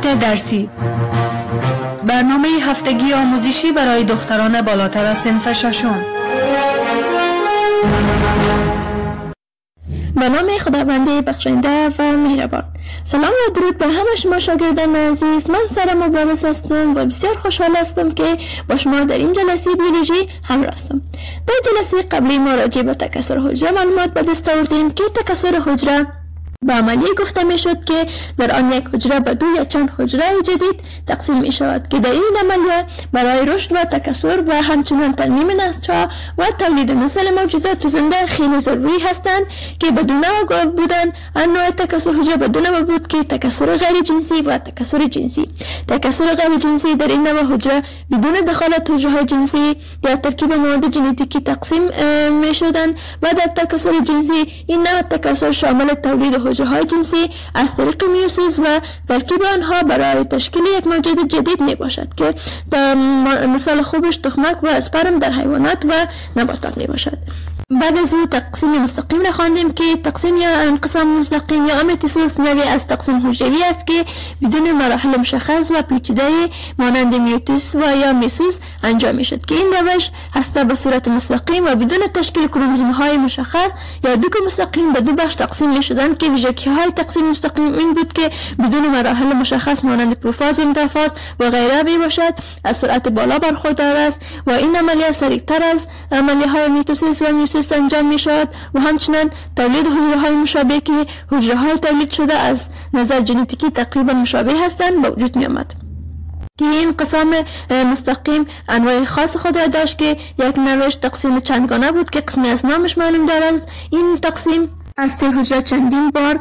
مقالات درسی، برنامه هفتگی آموزشی برای دختران بالاتر از صنف ششم. به نام خداوند بخشنده و مهربان. سلام و درود به همه شما شاگردان عزیز. من سارا مبارز هستم و بسیار خوشحال هستم که با شما در این جلسه بیولوژی همراه هستم. در جلسه قبلی ما راجع به تکثر حجره معلومات به دست آوردیم که تکثر حجره به عملیه گفته می شد که در آن یک حجره به دو یا چند حجره جدید تقسیم می شود که در این عملیه برای رشد و تکثر و همچنین ترمیم نسل‌ها و تولید نسل موجودات زنده خیلی ضروری هستند که بدون بودن انواع تکثر حجره بدون بود که تکثر غیر جنسی و تکثر جنسی. تکثر غیر جنسی در این نوع حجره بدون دخالت حجره جنسی یا ترکیب مواد ژنتیکی تقسیم می شدند و در تکثر جنسی این نوع تکثر شامل تولید حجره‌های جنسی از طریق میوسیس و ترکیب آنها برای تشکیل یک موجود جدید می باشد که مثال خوبش تخمک و اسپرم در حیوانات و نباتات می باشد. بعد از او تقسیم مستقیم را خواندیم که تقسیم یا انقسام مستقیم یا میتوسیس نوعی از تقسیم حجروی است که بدون مراحل مشخص و پیچیده مانند میوسیس و یا میوسیس انجام می شد که این روش هسته به صورت مستقیم و بدون تشکیل کروموزوم‌های مشخص یا دو مستقیم به دو بخش تقسیم می شدند که ویژگی‌های تقسیم مستقیم این بود که بدون مراحل مشخص مانند پروفاز و متافاز و غیره می باشد، از سرعت بالا برخوردار است و این عملیه سریعتر از عملیه‌های میتوسیس و میوسیس انجام می شود و همچنین تولید حجره های مشابه که حجره های تولید شده از نظر ژنتیکی تقریبا مشابه هستند به وجود می آمد. که این انقسام مستقیم انواع خاص خود را داشت که یک نوعش تقسیم چندگانه بود که قسمی از نامش معلوم دارد. این تقسیم از حجره چندین بار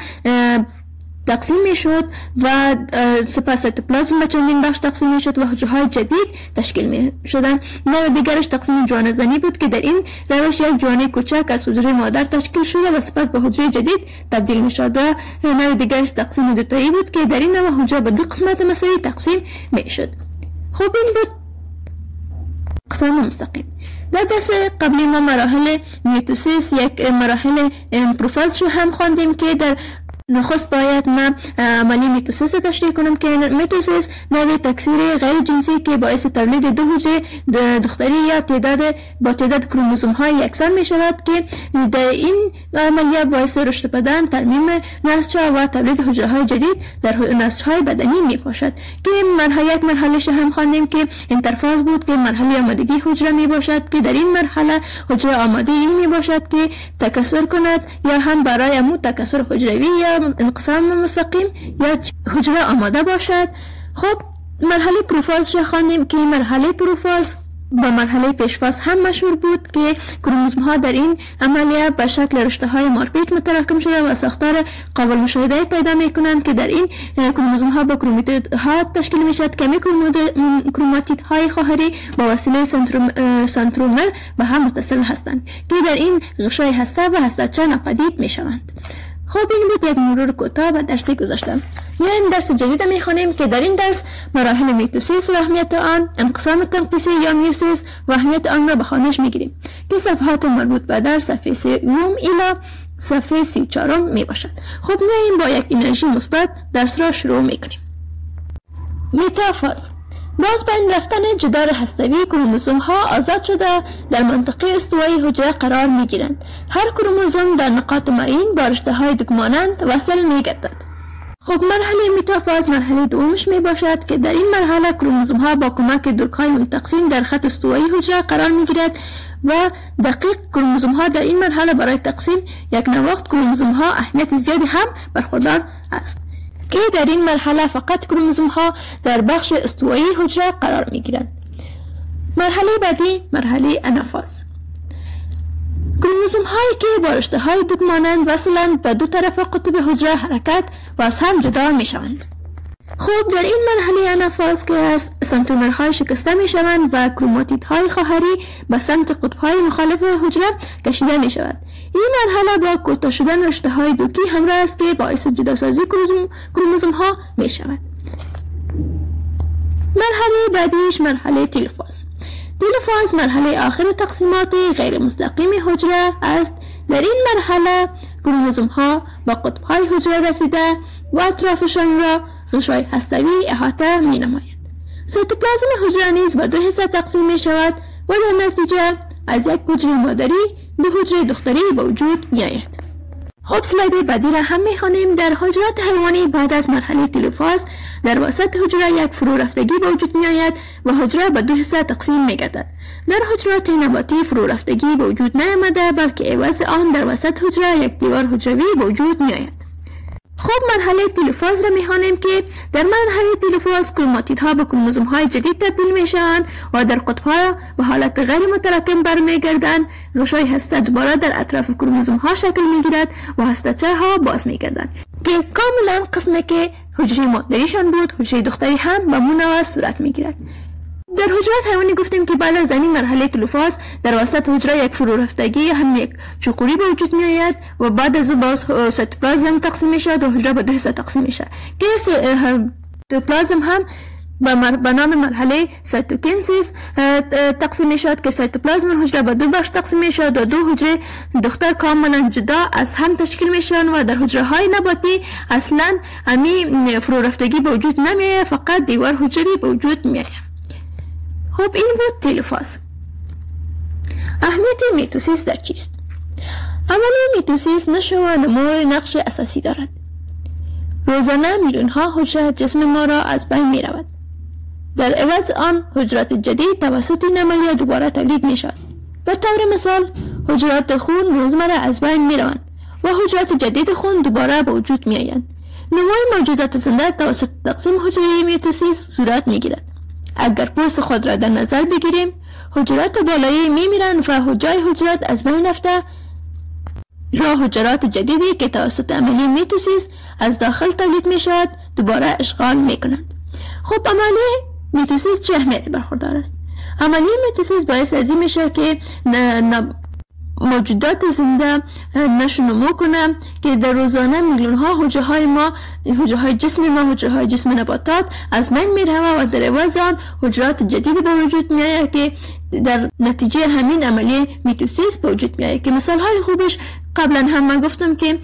تقسیم می شد و سپس سایتوپلازم به چندین بخش تقسیم می شد و حجره های جدید تشکیل می شدند. نوع دیگرش تقسیم جوانه زنی بود که در این روش یک جوانه کوچک از حجره مادر تشکیل شده و سپس به حجره جدید تبدیل می شد. نوع دیگرش تقسیم دوتایی بود که در این نوع حجره به دو قسمت مساوی تقسیم می شد. خب این بود اقسام مستقیم. در درس قبلی ما مراحل میتوسیس یک مراحل پروفاز رو هم خواندیم که در نخست باید من عملی میتوسیس تشریح کنم که میتوسیس نوع تکثیر غیر جنسی که باعث تولید دو حجره دختری یا تعداد کروموزوم های یکسان می شود که در این عملیه باعث رشد بدن، ترمیم نسل‌ها و تولید حجره های جدید در نسل های بدنی می باشد که یک مرحله هم خواندیم که انترفاز بود که مرحله آمادگی حجره می باشد که در این مرحله حجره آماده می باشد که تکثر کند یا هم برای امو تکثر حجروی یا انقسام مستقیم یا حجره آماده باشد. خب مرحله پروفاز را خواندیم که مرحله پروفاز با مرحله پیشفاز هم مشهور بود که کروموزوم ها در این عملیه به شکل رشته های مارپیچ متراکم شده و ساختار قابل مشاهده پیدا می کنند که در این کروموزوم ها با کروماتید ها تشکیل می شد که کروماتید های خواهری با وسیله سنترومر به هم متصل هستند که در این غشای هسته و هسته‌چه ناپدید می شوند. خب این بود یک مرور کوتاه به درسی گذاشتم. میایم درس جدید میخوانیم که در این درس مراحل میتوسیس و اهمیت آن، انقسام تنقیصی یا میوسیس و اهمیت آن را به خوانش میگیریم که صفحات مربوط به در صفحه 3 الی صفحه 34 می باشد. خب میایم با یک انرژی مثبت درس را شروع میکنیم. میتافاز باز بین رفتن جدار هسته‌ای کروموزوم ها آزاد شده در منطقه استوایی حجره قرار می گیرند. هر کروموزوم در نقاط معین با رشته های دکمانند وصل می گردد. خب مرحله میتافاز مرحله دومش می باشد که در این مرحله کروموزوم ها با کمک دوک های منتقسیم در خط استوایی حجره قرار می گیرد و دقیق کروموزوم ها در این مرحله برای تقسیم یک نواخت کروموزوم ها اهمیت زیادی هم برخوردار است که در این مرحله فقط کروموزوم ها در بخش استوایی حجره قرار می گیرند. مرحله بعدی مرحله انافاز. کروموزوم هایی که با رشته های دوک مانند وصلند به دو طرف قطب حجره حرکت و از هم جدا می شوند. خب در این مرحله انافاز که از سنترومرهای شکسته می شوند و کروماتیدهای خواهری به سمت قطبهای مخالف حجره کشیده می شود. این مرحله با کوتاه شدن رشته های دوکی همراه است که باعث جداسازی کروموزوم ها می شود. مرحله بعدیش مرحله تلفاز. تلفاز مرحله آخر تقسیمات غیر مستقیم حجره است. در این مرحله کروموزوم ها با قطبهای حجره رسیده و اطرافشان را غشای هسته‌ای احاطه می نماید. سایتوپلازم حجره نیز به 2 حصه تقسیم می شود و در نتیجه از یک حجره مادری 2 حجره دختری به وجود می آید. خب سلاید بعدی را هم می خوانیم. در حجرات حیوانی بعد از مرحله تلوفاز در وسط حجره یک فرو رفتگی به وجود می آید و حجره به 2 حصه تقسیم می گردد. در حجرات نباتی فرو رفتگی به وجود نیامده، بلکه عوض آن در وسط حجره یک دیوار حجروی به وجود می آید. خب مرحله تلوفاز را می‌خوانیم که در مرحله تلوفاز کروماتیدها به کروموزوم‌های جدید تبدیل میشوند و در قطب‌ها به حالت غیر متراکم برمیگردند. غشای هسته دوباره در اطراف کروموزوم‌ها شکل می‌گیرد و هسته‌چه‌ها باز می‌گردند که کاملا قسمی که حجره مادریشان بود حجره دختری هم به همون صورت می‌گیرد. در حجرات حیوانی گفتیم که بعد از زمین مرحله تلوفاز در وسط حجره یک فرو رفتگی هم یک چوقوری به وجود می آید و بعد از او باز سایتوپلازم تقسیم می شود و حجره به 2 حصه تقسیم می شود که سایتوپلازم هم به نام مرحله سایتوکینسیس تقسیم می شود که سایتوپلازم حجره به 2 بخش تقسیم می شود و 2 حجره دختر کاملا جدا از هم تشکیل می شوند و در حجره های نباتی اصلا همی فرو رفتگی به وجود نمی آید، فقط دیوار حجروی به وجود می آید. خب این بود تلوفاز. اهمیت میتوسیس در چیست؟ عملیه میتوسیس نشو و نمو نقش اساسی دارد. روزانه میلیون ها حجره جسم ما را از بین می رود. در عوض آن حجرات جدید توسط این عملیه دوباره تولید می شود. به طور مثال حجرات خون روزمره از بین می روند و حجرات جدید خون دوباره به وجود می آیند. نمو موجودات زنده توسط تقسیم حجره میتوسیس صورت می گیرد. اگر پوست خود را در نظر بگیریم، حجرات بالایی می میرند و جای حجرات از بین رفته را حجرات جدیدی که توسط عملیه میتوسیس از داخل تولید می شود دوباره اشغال می کنند. خب عملیه میتوسیس چه اهمیتی برخوردار است؟ عملیه میتوسیس باعث از این می شود که موجودات زنده نشو نمو کنه که در روزانه میلیون ها حجره های ما، حجره های جسم ما، حجره های جسم نباتات از بین میره و در عوض آن حجرات جدیدی به وجود میآید که در نتیجه همین عملیه میتوسیس به وجود میآید که مثال های خوبش قبلا هم من گفتم که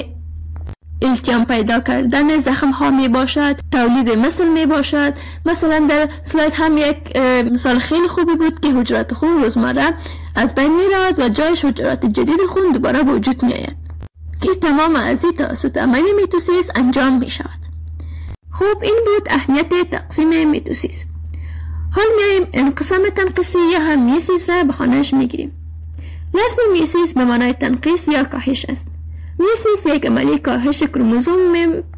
التیام پیدا کردن زخم ها می باشد، تولید مثل می باشد. مثلا در سلاید هم یک مثال خیلی خوبی بود که حجرات خون روزمره از بین می رود و جایش حجرات جدید خون دوباره به وجود می آید که تمام از این توسط عملیه میتوسیس انجام می شود. خب این بود اهمیت تقسیم میتوسیس. حال میایم انقسام تنقیسی یا هم میوسیس را به خانه‌اش میگیریم. لفظ میوسیس به معنای تنقیس یا کاهش است. میوسیس یک عملیه کاهش کروموزوم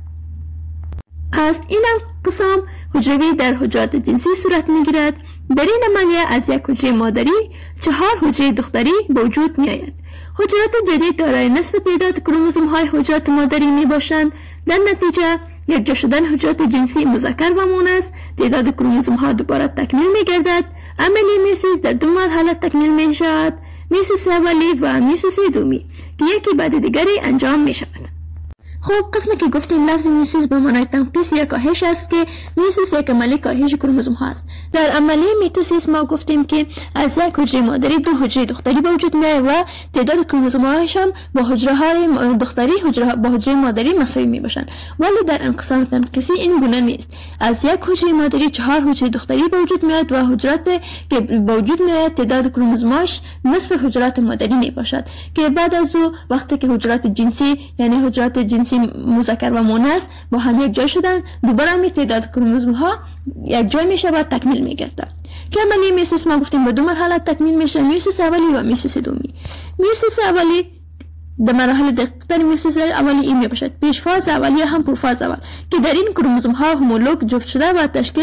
است. این انقسام حجروی در حجرات جنسی صورت میگیرد. در این عملیه از یک حجره مادری 4 حجره دختری به وجود می آید. حجرات جدید دارای نصف تعداد کروموزوم های حجرات مادری می باشند. در نتیجه یک جا شدن حجرات جنسی مذکر و مؤنث، تعداد کروموزوم ها دوباره تکمیل می گردد. عملیه میوسیس در 2 مرحله تکمیل می شود: میوسیس اولی و میوسیس دومی که یکی بعد دیگری انجام می شود. خب قسمی که گفتیم لفظ میوسیس به معنای تنقیس یا کاهش است که میوسیس یک عملیه کاهش کروموزوم ها است. در عملیه میتوسیس ما گفتیم که از یک حجره مادری 2 حجره دختری به وجود میآید و تعداد کروموزوم هایش هم با حجره های دختری با حجره مادری مساوی می باشند. ولی در انقسام تنقیسی این گونه نیست. از یک حجره مادری 4 حجره دختری به وجود میآید و حجرات که به وجود میآید تعداد کروموزوماش نصف حجرات مادری می باشد که بعد از او وقتی که حجرات جنسی یعنی حجرات جنسی مذکر و مؤنث با هم یک جای شدن دوباره می تعداد کروموزوم ها یک جای می شود تکمیل می گرده که عملیه میوسیس ما گفتیم به 2 مرحله تکمیل میشه: میوسیس اولی و میوسیس دومی. میوسیس اولی در مراحل دقیق‌تر میوسیس اولی این می باشد: پیش فاز اولیه هم پروفاز اول که در این کروموزوم ها همولوگ جفت شده و تشکیل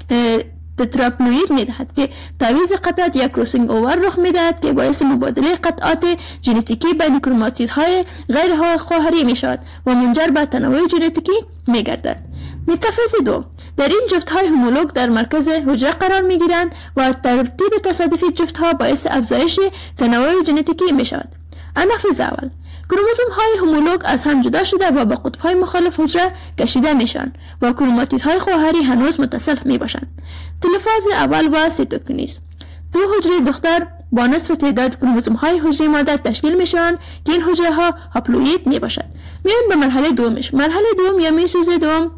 تتراپلوید می دهد که تعویض قطعات یا کروسینگ اوور رخ می دهد که باعث مبادله قطعات ژنتیکی بین کروماتیدهای غیر خواهری می شود و منجر به تنوع ژنتیکی می گردد. متافیز 2: در این جفت های همولوگ در مرکز حجره قرار می گیرند و ترتیب تصادفی جفت ها باعث افزایش تنوع ژنتیکی می شود. انافیز اول: کروموزوم های همولوگ از هم جدا شده و با قطب های مخالف حجره کشیده میشن و کروماتیدهای خواهری هنوز متصل می باشند. تلوفاز اول و سیتوکینیز: 2 حجره دختر با نصف تعداد کروموزوم های حجره مادر تشکیل میشن که این حجره ها هاپلوئید می باشد. میایم به مرحله دومش. مرحله دوم یا میوسیس دوم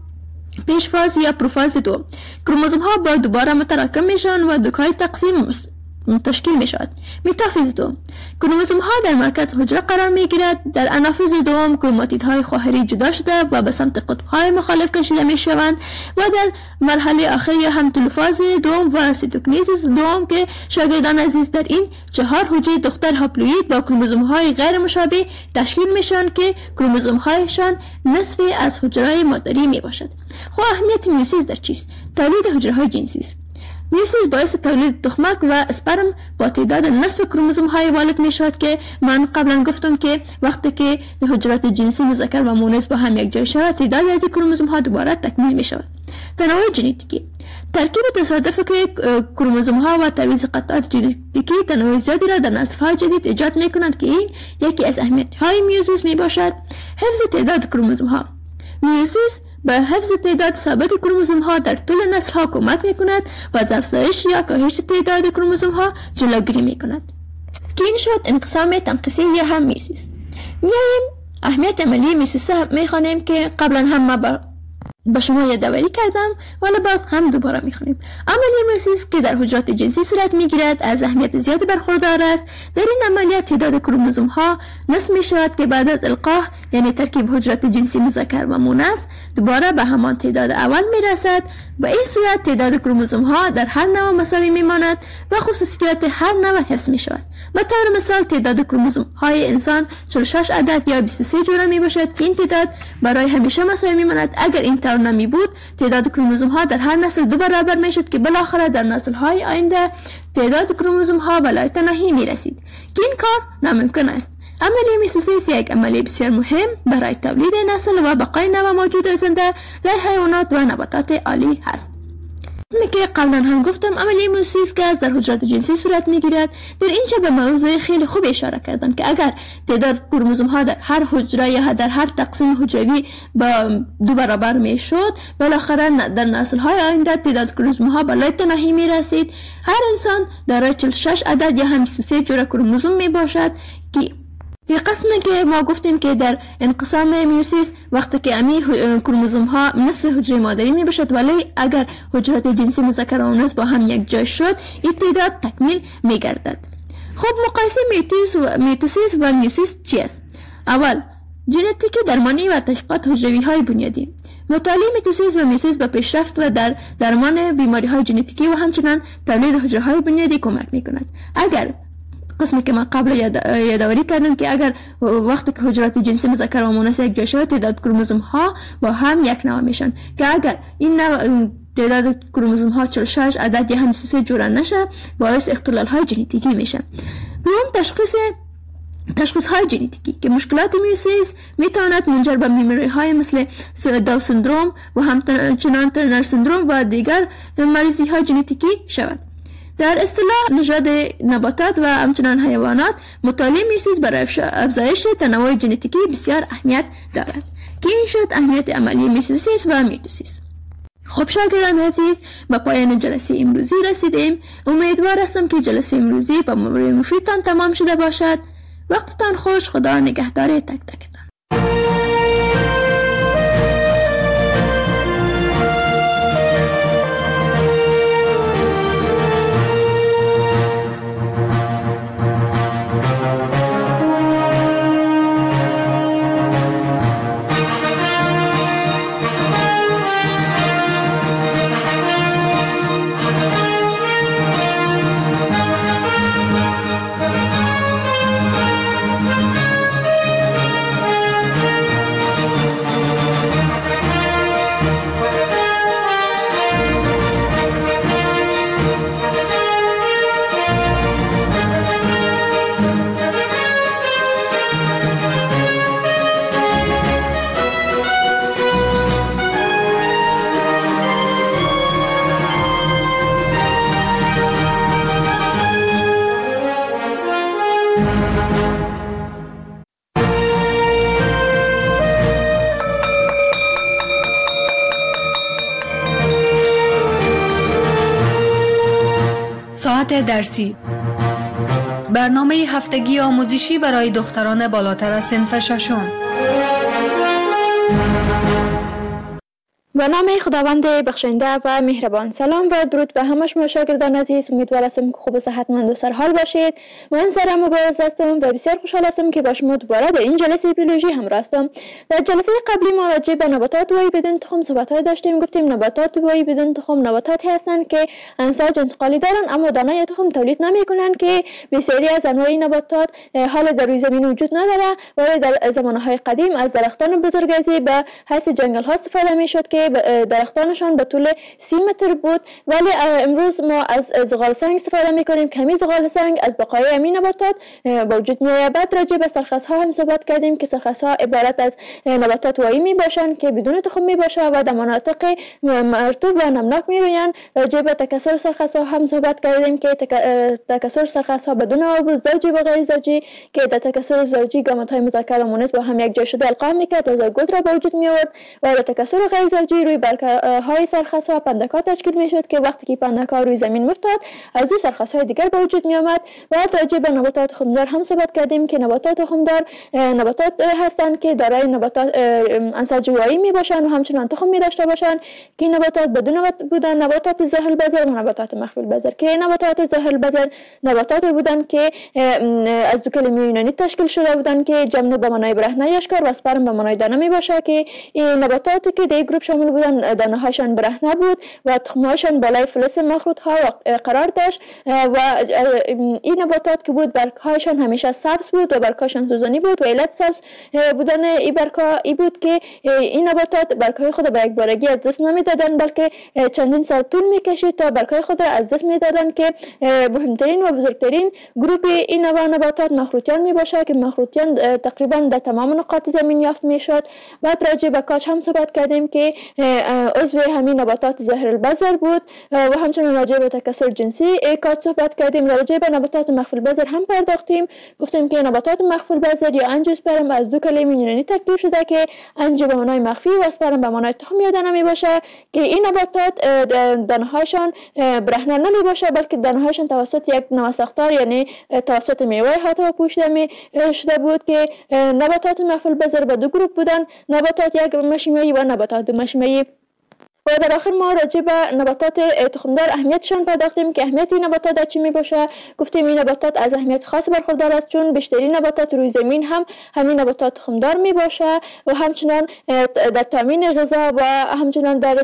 پیشفاز یا پروفاز دوم، کروموزوم ها با دوباره متراکم میشن و دوکای تقسیم تشکیل می شود. میتافیز دوم، کروموزوم ها در مرکز حجره قرار می گیرد. در انافیز دوم کروماتید های خواهری جدا شده و به سمت قطب های مخالف کشیده می شوند و در مرحله آخر یا هم تلوفاز دوم و سیتوکنیزیس دوم که شاگردان عزیز در این 4 حجره دختر هاپلوئید با کروموزوم های غیر مشابه تشکیل میشن که کروموزوم هایشان نصف از حجره مادری می باشد. خب اهمیت میوسیس در چیست؟ تولید حجره های جنسی است. میوسیس باعث تولید تخمک و اسپرم با تعداد نصف کروموزوم های والد می شود که من قبلا گفتم که وقتی که حجرات جنسی مذکر و مؤنث با هم یک جای شود تعداد از این کروموزوم ها دوباره تکمیل می شود. تنوع ژنتیکی، ترکیب تصادفی که کروموزوم ها و تعویض قطعات ژنتیکی تنوع زیادی را در نسل های جدید ایجاد می کنند که این یکی از اهمیت های میوسیس می باشد. حفظ تعداد کروموزوم ها، میوسیس به حفظ تعداد ثابت کروموزوم ها در طول نسل ها کمک می کند و از افزایش یا کاهش تعداد کروموزوم ها جلوگیری می کند. که این شد انقسام تنقیصی یا هم میوسیس. میاییم اهمیت عملی میوسیس می خوانیم که قبلا هم ما با شما یادآوری کردم ولی باز هم دوباره میخونیم. عملیه میوسیس که در حجرات جنسی صورت میگیرد از اهمیت زیادی برخوردار است. در این عملیات تعداد کروموزوم ها نصف می شود که بعد از القاح یعنی ترکیب حجرات جنسی مذکر و مؤنث دوباره به همان تعداد اول میرسد. به این صورت تعداد کروموزوم ها در هر نوع مساوی میماند و خصوصیات هر نوع حفظ می شود. به طور مثال تعداد کروموزوم های انسان 46 عدد یا 23 جوره می باشد که این تعداد برای همیشه مساوی میماند. اگر این طور نمی بود تعداد کروموزوم ها در هر نسل 2 برابر می شد که بالاخره در نسل های آینده تعداد کروموزوم ها بالای تناهی می رسید که این کار ناممکن است. عملیه میوسیس یک عملیه بسیار مهم برای تولید نسل و بقای نوع موجود زنده در حیوانات و نباتات عالی هست. مثل که قبلا هم گفتم عملیه میوسیس که در حجرات جنسی صورت میگیرد. در اینجا به موضوع خیلی خوب اشاره کردن که اگر تعداد کروموزوم ها در هر حجره یا در هر تقسیم حجروی با 2 برابر میشد بالاخره در نسل های آینده تعداد کروموزوم ها بالای تناهی می رسید. هر انسان دارای 46 عدد یا هم 23 جوره کروموزوم می باشد که یه قسمی که ما گفتیم که در انقسام میوسیس وقتی که امی کروموزوم ها نصف حجره مادری می باشد ولی اگر حجرات جنسی مذکر و مؤنث با هم یک جای شد این تعداد تکمیل می گردد. خب مقایسه میتوسیس و میوسیس چی است؟ اول ژنتیک درمانی و تحقیقات حجروی های بنیادی. مطالعه میتوسیس و میوسیس به پیشرفت و در درمان بیماری های ژنتیکی و همچنان تولید حجره های بنیادی کمک می کند. اگر قسمی که من قبل یادآوری کردم که اگر وقتی که حجرات جنسی مذکر و مؤنث یک جای شود تعداد کروموزوم ها با هم یک نوع میشن که اگر این نوع تعداد کروموزوم ها 46 عدد یا هم 23 جوره نشه باعث اختلال های ژنتیکی میشه. دوم تشخیص های ژنتیکی که مشکلات میوسیس میتواند منجر به بیماری های مثل داون سندروم و همچنان ترنر سندروم و دیگر مریضی های ژنتیکی شود. در اصطلاح نژاد نباتات و همچنان حیوانات مطالعه میوسیس برای افزایش تنوع ژنتیکی بسیار اهمیت دارد که این شد اهمیت عملی میوسیس و میتوسیس. خب شاگردان عزیز به پایان جلسه امروزی رسیدیم. امیدوار هستم که جلسه امروزی با مفیدتان تمام شده باشد. وقتتان خوش. خدا نگهدار تک تکتان. ساعت درسی، برنامه هفتگی آموزشی برای دختران بالاتر از صنف ششم. به نام خداوند بخشنده و مهربان. سلام و درود به همه شما شاگردان عزیز. امیدوار هستم که خوب و صحتمند و سرحال باشید. من سارا مبارز هستم و بسیار خوشحال هستم که با شما دوباره در این جلسه بیولوژی همراه هستم. در جلسه قبلی ما راجع به نباتات وایی بدون تخم صحبت‌های داشتیم. گفتیم نباتات وایی بدون تخم نباتاتی هستند که انساج انتقالی دارند اما دانه تخم تولید نمی‌کنند، که بسیاری از انواع نباتات حال در روی زمین وجود نداره، ولی در زمانهای قدیم از درختان بزرگسالی به حیث جنگل‌ها استفاده می‌شد که درختانشان به طول 30 متر بود. ولی امروز ما از زغال سنگ استفاده می‌کنیم. کمی زغال سنگ از بقایای همین نباتات به وجود می‌آید. بعد راجع به سرخس‌ها هم صحبت کردیم که سرخس‌ها عبارت از نباتات وایی میباشند که بدون تخم میباشند و در مناطق مرطوب و نمناک میرویند. راجع به تکثر سرخس‌ها هم صحبت کردیم که تکثر سرخس‌ها بدون آب زوجی و غیر زوجی که در تکثر زوجی گامت‌های مذکر و مؤنث با هم یک جای شده القا میکرد و زایگوت را به وجود میآورد، و در تکثر غیر زوجی روی برگ‌های سرخس‌ها پندک‌ها تشکیل میشد که وقتی که پندک‌ها روی زمین می‌افتاد از او سرخس‌های دیگر به وجود میآمد. و راجع به نباتات خمدار هم صحبت کردیم که نباتات خمدار نباتات هستند که دارای نباتات انساج وایی میباشند و همچنان تخم می‌داشته باشند که نباتات بدون بودن نباتات ظاهر البذر و نباتات مخفی البذر. که نباتات ظاهر البذر نباتات بودند که از دو کلمه یونانی تشکیل شده بودند که جمع به معنای برهنه یاشکار و اسپرم به معنای دانه میباشه، که این نباتاتی که در گروه شامل بودند دانه‌هاشان برهنه بود و تخم‌هاشان بالای فلز مخروط‌ها قرار داشت و این نباتات که بود برگ‌هایشان همیشه سبز بود و برگ‌هاشان سوزنی بود و علت سبز بودن این برگ‌ها ای بود که این نباتات برگ‌های خود به یک بارگی از دست نمی‌دادند، بلکه چندین سال طول می‌کشید تا برگ‌های خود را از دست می‌دادند. که مهمترین و بزرگترین گروه این نوع نباتات مخروطیان میباشه که مخروطیان تقریبا در تمام نقاط زمین یافت میشد. بعد راجع به کاج هم صحبت کردیم که عضو همین نباتات ظاهر البذر بود و همچنین راجع به تکثر جنسی کاج صحبت کردیم. راجع به نباتات مخفی البذر هم پرداختیم. گفتیم که نباتات مخفی البذر یا انژیوسپرم از دو کلمه یونانی ترکیب شده که انژیو به معنای مخفی و اسپرم به معنای تخم یا دانه میباشه، که این نباتات دانه‌هاشان برهنه نمیباشه بلکه دانه‌هاشان توسط یک نوساختار یعنی توسط میوه حتی پوشیده شده بود. که نباتات مخفی البذر به دو گروه بودن، نباتات یک مشیمه‌ای و نباتات دو مشیمه‌ای. و در آخر ما راجع به نباتات تخمدار اهمیتشان پرداختیم که اهمیت این نباتات در چی میباشه. گفتیم این نباتات از اهمیت خاص برخوردار است چون بیشترین نباتات روی زمین هم همین نباتات تخمدار میباشه و همچنان در تامین غذا و همچنان در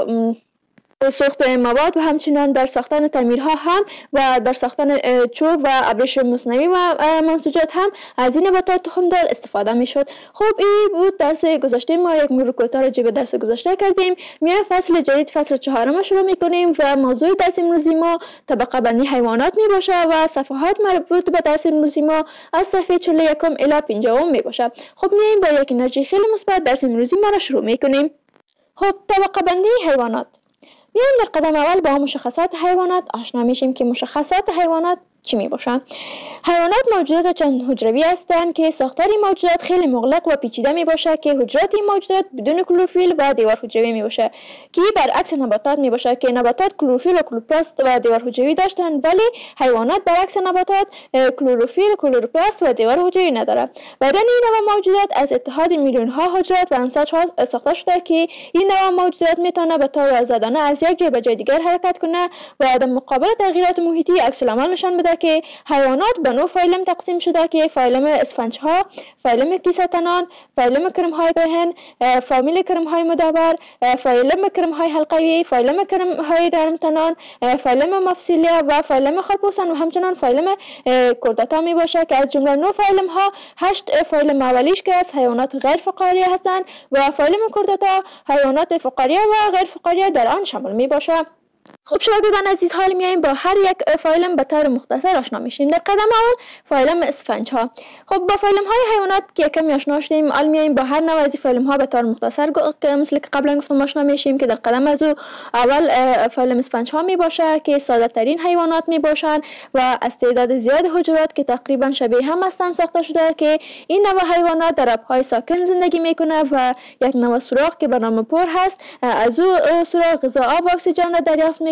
ساخت مواد و همچنان در ساختن تعمیرها هم و در ساختن چوب و ابریش مصنوعی و منسوجات هم از این نباتات تخمدار استفاده میشد. خب این بود درس گذشته ما. یک مرور کوتاه راجع به درس گذشته کردیم. میایم فصل جدید، فصل 4 شروع میکنیم و موضوع درس امروزی ما طبقه بندی حیوانات میباشه و صفحات مربوط به درس امروزی ما از صفحه 41 الی 50 میباشه. خب میایم با یک انرژی خیلی مثبت درس امروزی ما را شروع میکنیم. خب طبقه بندی حیوانات. میایم در قدم اول با مشخصات حیوانات آشنا میشیم که مشخصات حیوانات چی می باشن؟ حیوانات موجودات چند حجروی هستند که ساختار این موجودات خیلی مغلق و پیچیده می باشه که حجرات این موجودات بدون کلروفیل و دیوار حجروی می باشه، که برعکس نباتات می باشه که نباتات کلروفیل و کلوروپلاست و دیوار حجروی داشتند، ولی حیوانات برعکس نباتات کلروفیل، کلوروپلاست و دیوار حجروی نداره. بدن این نوع موجودات از اتحاد میلیون ها حجرات و انساج‌ها ساخته شده که این نوع موجودات میتونه به طور آزادانه از یک جای به جای دیگر حرکت کنه و در مقابل تغییرات محیطی عکس العمل نشان بده. که حیوانات به نوع فایلم تقسیم شده که فایلم اسفنج‌ها، فایلم کیسه‌تنان، فایلم کرم‌های پهن، فامیل کرم‌های مدور، فایلم کرم‌های حلقوی، فایلم کرم‌های نرم‌تنان، فایلم مفصلیه و فایلم خرپوستان و همچنان فایلم کردتا می باشه که از جمله نوع فایلم ها 8 فایلم اولیش که از حیوانات غیر فقاریه هستند و فایلم کردتا حیوانات فقاریه و غیر فقاریه در آن شامل می باشه. خب شاگردان عزیز، حال میایم با هر یک فایلم به طور مختصر آشنا میشیم. در قدم اول فایلم اسفنج ها. خب با فایلم های حیوانات که کمی آشنا شدیم، حال میایم با هر نوع از فایلم ها به طور مختصر مثل که قبلا گفتم آشنا میشیم که در قدم از اول فایلم اسفنج ها می باشه که ساده ترین حیوانات می باشند و از تعداد زیاد حجرات که تقریبا شبیه هم هستند ساخته شده که این نوع حیوانات در آبهای ساکن زندگی میکنه و یک نوع سوراخ که به نام پر هست از او سوراخ غذا، آب و اکسیژن را دریافت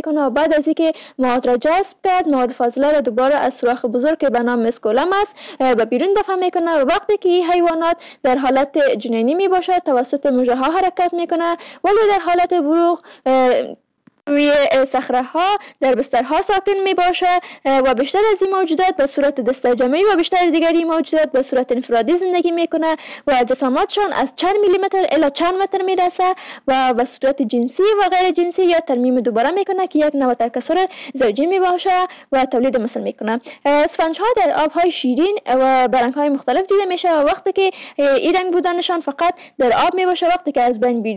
میکنه و بعد از اینکه مواد را جذب کرد مواد فاضله را دوباره از سوراخ بزرگ که به نام مسکولم است به بیرون دفع میکنه و وقتی که این حیوانات در حالت جنینی می باشد توسط مژه ها حرکت میکنه ولی در حالت بلوغ روی صخره ها در بسترها ساکن می باشه و بیشتر از این موجودات به صورت دسته جمعی و بیشتر دیگری موجودات به صورت انفرادی زندگی میکنه و جسامتشان از چند میلیمتر الی چند متر میرسه و به صورت جنسی و غیر جنسی یا ترمیم دوباره میکنه که یک نوع تکثر زوجی می باشه و تولید مثل میکنه. اسفنج ها در آب های شیرین و برنگ های مختلف دیده میشه و وقتی که این رنگ بودنشان فقط در آب می باشه وقتی که از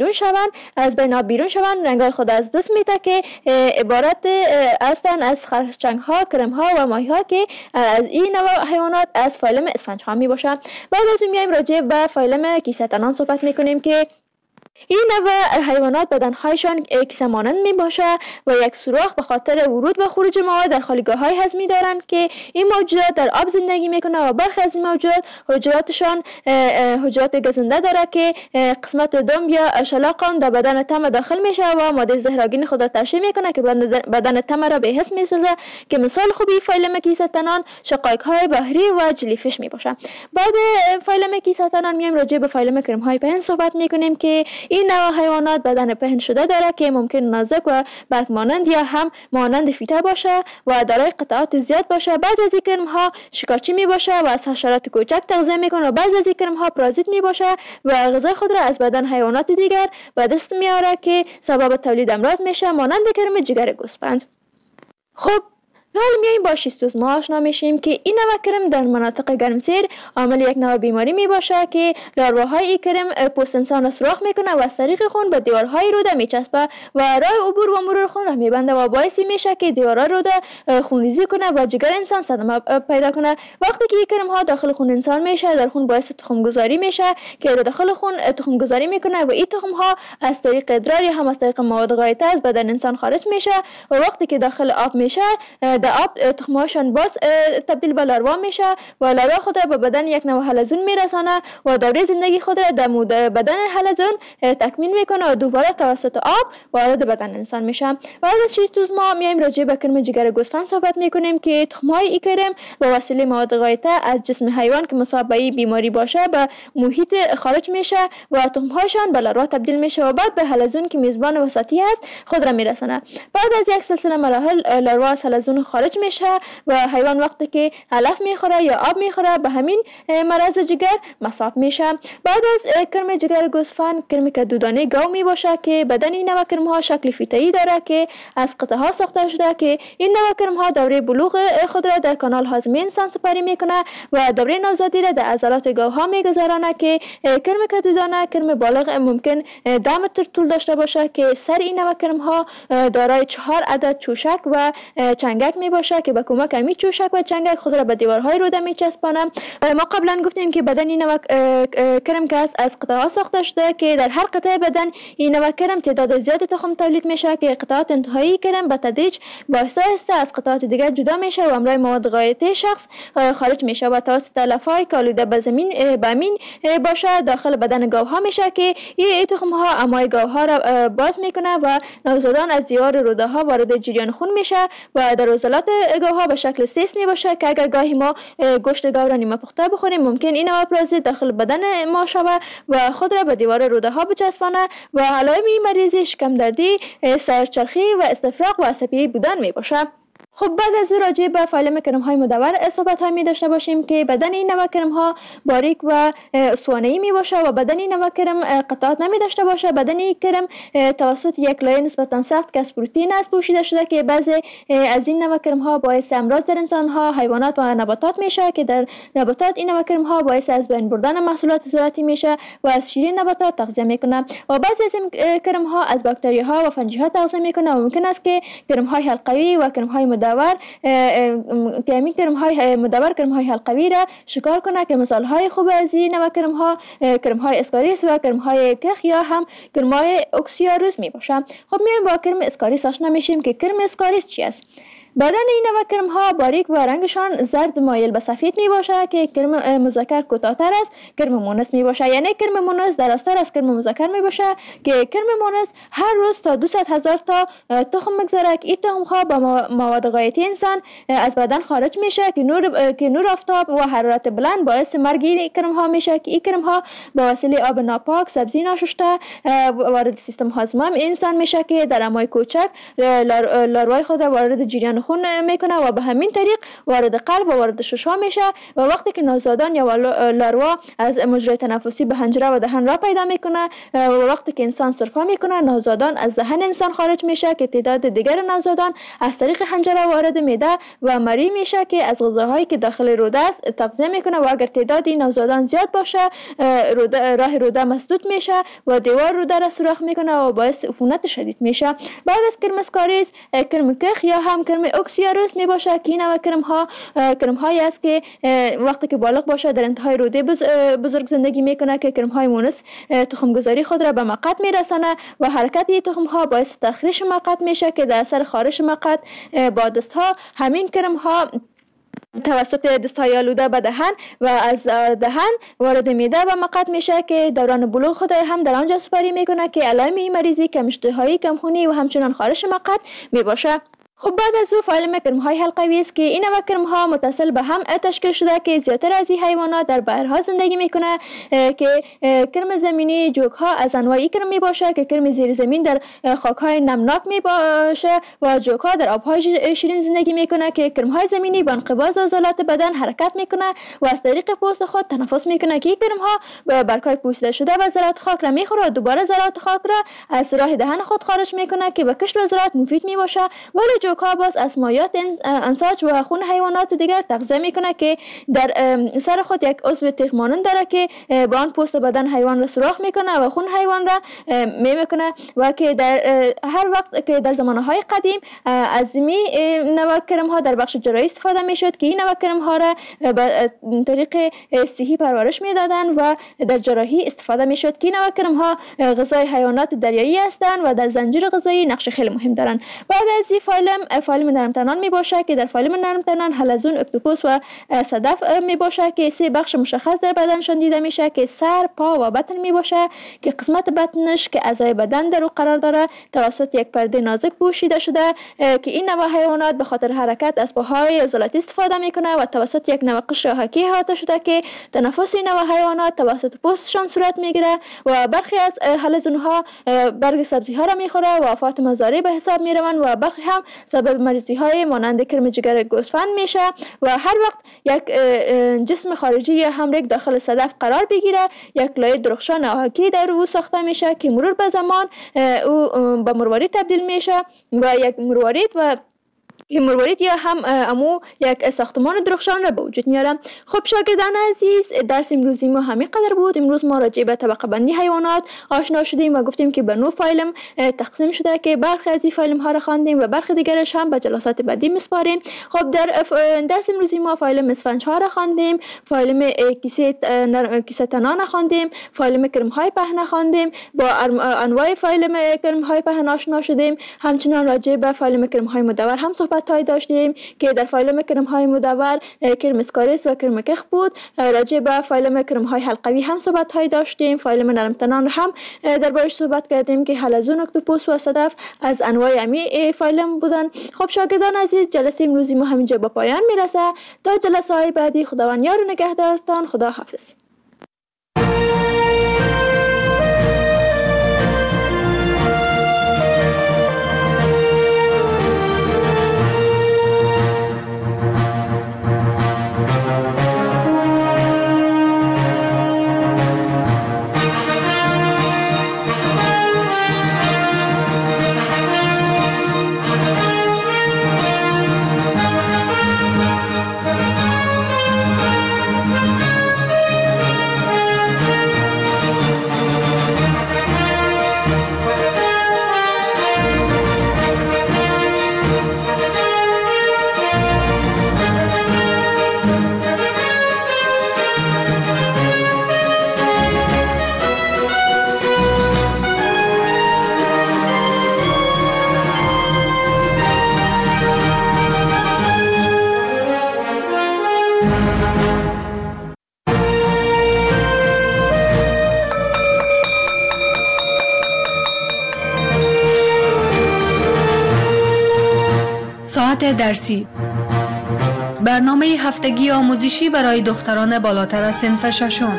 بین آب بیرون شوند رنگ های خود از دست میده که عبارت هستند از خرچنگ ها، کرم ها و ماهی ها که از این نوع حیوانات از فایلم اسفنج ها می باشند. بعد از اون میایم راجع به فایلم کیسه تنان صحبت میکنیم که این نوع حیوانات بدنهایشان کیسه مانند می باشه و یک سوراخ به خاطر ورود و خروج مواد در خالیگاه های هضمی دارند که این موجودات در آب زندگی میکنه و برخی از این موجودات حجراتشان حجرات گزنده داره که قسمت دم یا شلاق در بدن تم داخل میشه و ماده زهرآگین خود را ترشح میکنه که بدن تم را به حس میسازه که مثال خوبی فایلم کیسه تنان شقایق های بحری و جلیفیش می باشه. بعد فایلم کیسه تنان میایم راجع به فایلم کرم های پهن صحبت میکنیم که این نوع حیوانات بدن پهن شده داره که ممکن نازک و برگ مانند یا هم مانند فیته باشه و دارای قطعات زیاد باشه. بعضی از این کرم ها شکارچی می باشه و از حشرات کوچک تغذیه میکنه و بعضی از این کرم ها پارازیت می باشه و غذای خود را از بدن حیوانات دیگر به دست میاره که سبب تولید امراض میشه مانند کرم جگر گوسفند. خب حالا میایم با شیستوزما آشنا میشیم که این نوع کرم در مناطق گرمسیر عامل یک نوع بیماری می باشه که لاروهای این کرم پوست انسان را سوراخ میکنه و از طریق خون به دیوارهای روده میچسبه و راه عبور و مرور خون را میبنده و باعث میشه که دیوارهای روده خونریزی کنه و جگر انسان صدمه پیدا کنه. وقتی که این کرم ها داخل خون انسان میشه در خون باعث تخم گذاری میشه که داخل خون تخم گذاری میکنه و این تخم ها از طریق ادرار یا هم از طریق مواد غایطه از بدن انسان خارج میشه و وقتی که داخل آب میشه آب تخمهاشان باز تبدیل به لاروا میشه و لاروا خود را به بدن یک نوع حلزون میرسانه و دوره زندگی خود را در بدن حلزون تکمیل میکنه و دوباره توسط آب وارد بدن انسان میشه. بعد از شیستوزما میایم راجع به کرم جگر گوسفند صحبت میکنیم که تخمهای این کرم با وسیله مواد غایطه از جسم حیوان که مصاب به بیماری باشه به محیط خارج میشه و تخمهاشان به لاروا تبدیل میشه و بعد به حلزون که میزبان وسطی است خود را میرسانه. بعد از یک سلسله مراحل لاروا از حلزون خارج میشه و حیوان وقتی که علف میخوره یا آب میخوره به همین مرض جگر مصاب میشه. بعد از کرم جگر گوسفند کرم کدودانه گاو می باشه که بدن این نوع کرم ها شکل فیته‌ای داره که از قطعه ها ساخته شده که این نوع کرم ها دوره بلوغ خود را در کانال هاضمه انسان سپری میکنه و دوره نوزادی را در عضلات گاو ها میگذرانه که کرم کدودانه کرم بالغ ممکن 10 متر طول داشته باشه که سر این نوع کرم ها دارای 4 عدد چوشک و چنگک می باشه که به کمک همین چوشک و چنگک خود را به دیوارهای روده میچسبانه. ما قبلا گفتیم که بدن این نوع کرم که از قطعات ساخته شده که در هر قطعه بدن این نوع کرم تعداد زیادی تخم تولید میشه که قطعات انتهایی کرم به تدریج با آهسته از قطعات دیگر جدا میشه و امرای مواد غایطه شخص خارج میشه و توسط علفهای که آلوده به زمین باشه داخل بدن گاوها میشه که این تخم ها امای گاوها را باز میکنه و نوزادان از دیوار روده ها وارد جریان خون میشه و در عضلات گاوها به شکل سیس می باشه که اگر گاهی ما گوشت گاو را نیمه پخته بخوریم ممکن این نوع پرازیت داخل بدن ما شود و خود را به دیوار روده ها بچسبانه و علائم این مریضی شکم دردی، سرچرخی و استفراغ و عصبی بودن می باشه. خب بعد از او راجع به فایلم کرم های مدور صحبت های می داشته باشیم که بدن این نوع کرم ها باریک و اسوانه‌ای می باشه و بدن این نوع کرم قطعات نمی داشته باشه. بدن این کرم توسط یک لایه نسبتا سخت که از پروتئین است پوشیده شده که بعضی از این نوع کرم ها باعث امراض در انسان ها، حیوانات و نباتات میشه که در نباتات این نوع کرم ها باعث از بین بردن محصولات زراعتی میشه و از شیرین نباتات تغذیه میکنه و بعضی از این کرم ها از باکتری ها و فنجی ها تغذیه میکنه و ممکن است که کرم های حلقوی و کرم های مدور که همین کرم های مدور کرم های حلقوی را شکار کنه که مثال های خوب از این نوع کرم های اسکاریس و کرم های کخ یا هم کرم های اکسیاروز می باشه. خب میایم با کرم اسکاریس آشنا میشیم که کرم اسکاریس چی است. بدن این نوع کرم ها باریک و رنگشان زرد مایل به سفید می باشد که کرم مذکر کوتاه‌تر است کرم مونس می باشد. یعنی کرم مونس درازتر از کرم مذکر می باشد که کرم مونس هر روز تا 200,000 تا تخم میگذاره که این تخم ها با مواد غذایی انسان از بدن خارج میشه که نور آفتاب و حرارت بلند باعث مرگ این کرم ها میشه که این کرم ها با وسیله آب ناپاک، سبزی ناشسته وارد سیستم هاضمه انسان میشه که در امای کوچک لاروای خود وارد جریان خون میکنه و به همین طریق وارد قلب و وارد ششم میشه و وقتی که نوزادان یا لاروا از مجرای تنفسی به حنجره و دهن را پیدا میکنه و وقتی که انسان سرفه میکنه نوزادان از دهن انسان خارج میشه که تعداد دیگر نوزادان از طریق حنجره وارد معده و مری میشه که از غذاهایی که داخل روده است تغذیه میکنه و اگر تعداد نوزادان زیاد باشه راه روده مسدود میشه و دیوار روده را سوراخ میکنه و باعث عفونت شدید میشه. بعد از کرم اسکاریس کرم کخ یا هم کرم اکسیاروس می باشه که این نوع کرم هایی است که وقتی که بالغ باشه در انتهای روده بزرگ زندگی میکنه که کرم های مونس تخم گذاری خود را به مقعد میرسانه و حرکت این تخم ها باعث تخریش مقعد میشه که در اثر خارش مقعد با دست ها همین کرم ها توسط دست‌های آلوده به دهن و از دهن وارد معده و مقعد میشه که دوران بلوغ خود هم در آنجا سپری میکنه که علائم این مریضی کم اشتهایی، کم خونی و همچنان خارش مقعد میباشه. خب بعد از او فایل کرم های حلقوی است که این نوع کرم ها متصل به هم تشکیل شده که زیادتر از این حیوانات در بحرها زندگی میکنه که کرم زمینی جوک ها از انواعی کرم می باشه که کرم زیر زمین در خاک های نمناک می باشه و جوک ها در آبهای شیرین زندگی میکنه که کرم های زمینی با انقباض عضلات بدن حرکت میکنه و از طریق پوست خود تنفس میکنه که این کرم ها برگهای پوسیده شده و ذرات خاک را میخوره و دوباره ذرات خاک را از راه دهن خود خارج میکنه که به کشت و زراعت مفید می باشه. ولی جوک‌ها باز از مایات انساج و خون حیوانات دیگر تغذیه میکنه که در سر خود یک عضو تیغ مانند داره که با آن پوست بدن حیوان را سوراخ میکنه و خون حیوان را میکنه و که در هر وقت که در زمانهای قدیم از می نوع کرم ها در بخش جراحی استفاده میشد که این نوع کرم ها را به طریق صحی پرورش میدادن و در جراحی استفاده میشد که این نوع کرم ها غذای حیوانات دریایی هستند و در زنجیره غذایی نقش خیلی مهم دارند. بعد از این فایلم نرمتنان می باشه که در فایلم نرمتنان حلزون، اکتوپوس و صدف می باشه که سه بخش مشخص در بدنشان دیده میشه که سر، پا و بطن می باشه که قسمت بطنش که اعضای بدن در او قرار داره توسط یک پرده نازک پوشیده شده که این نوع حیوانات به خاطر حرکت از پاهای عضلاتی استفاده میکنه و توسط یک نوع قشر حکی احاطه شده که تنفس این نوع حیوانات توسط پوستشان صورت میگیره و برخی از حلزون ها برگ سبزی ها را میخوره و آفات مزاری به حساب میروند و برخی هم سبب مریضی های مانند کرم جگر گوسفند میشه و هر وقت یک جسم خارجی یا همرگ داخل صدف قرار بگیره یک لایه درخشان آهکی در او ساخته میشه که مرور به زمان او به مروارید تبدیل میشه و یک مروارید یا هم امو یک ساختمان درخشان را به وجود میارم. خب شاگردان عزیز، درس امروزی ما همین قدر بود. امروز ما راجع به طبقه بندی حیوانات آشنا شدیم و گفتیم که به 9 فایلم تقسیم شده که برخی از این فایلم ها را خواندیم و برخی دیگرش هم به جلسات بعدی میسپاریم. خب در درس امروزی ما فایلم اسفنج ها را خواندیم، فایلم کیسه تنان خواندیم، فایلم کرم های پهن خواندیم، با انواع فایلم کرم های پهن آشنا شدیم. همچنین راجع به فایلم کرم های مدور هم صحبت داشتیم که در فایلم کرم های مدور کرم اسکاریس و کرم کخ بود. راجع به فایلم کرم های حلقوی هم صحبت های داشتیم. فایلم نرمتنان هم دربارش صحبت کردیم که حلزون، اکتوپوس و صدف از انواع امی فایلم بودن. خب شاگردان عزیز، جلسه امروزی ما همینجا به پایان میرسه. تا جلسه های بعدی خداوند یار و نگهدارتان. خدا حافظ. ساعت درسی، برنامه هفتگی آموزشی برای دختران بالاتر از صنف ششم.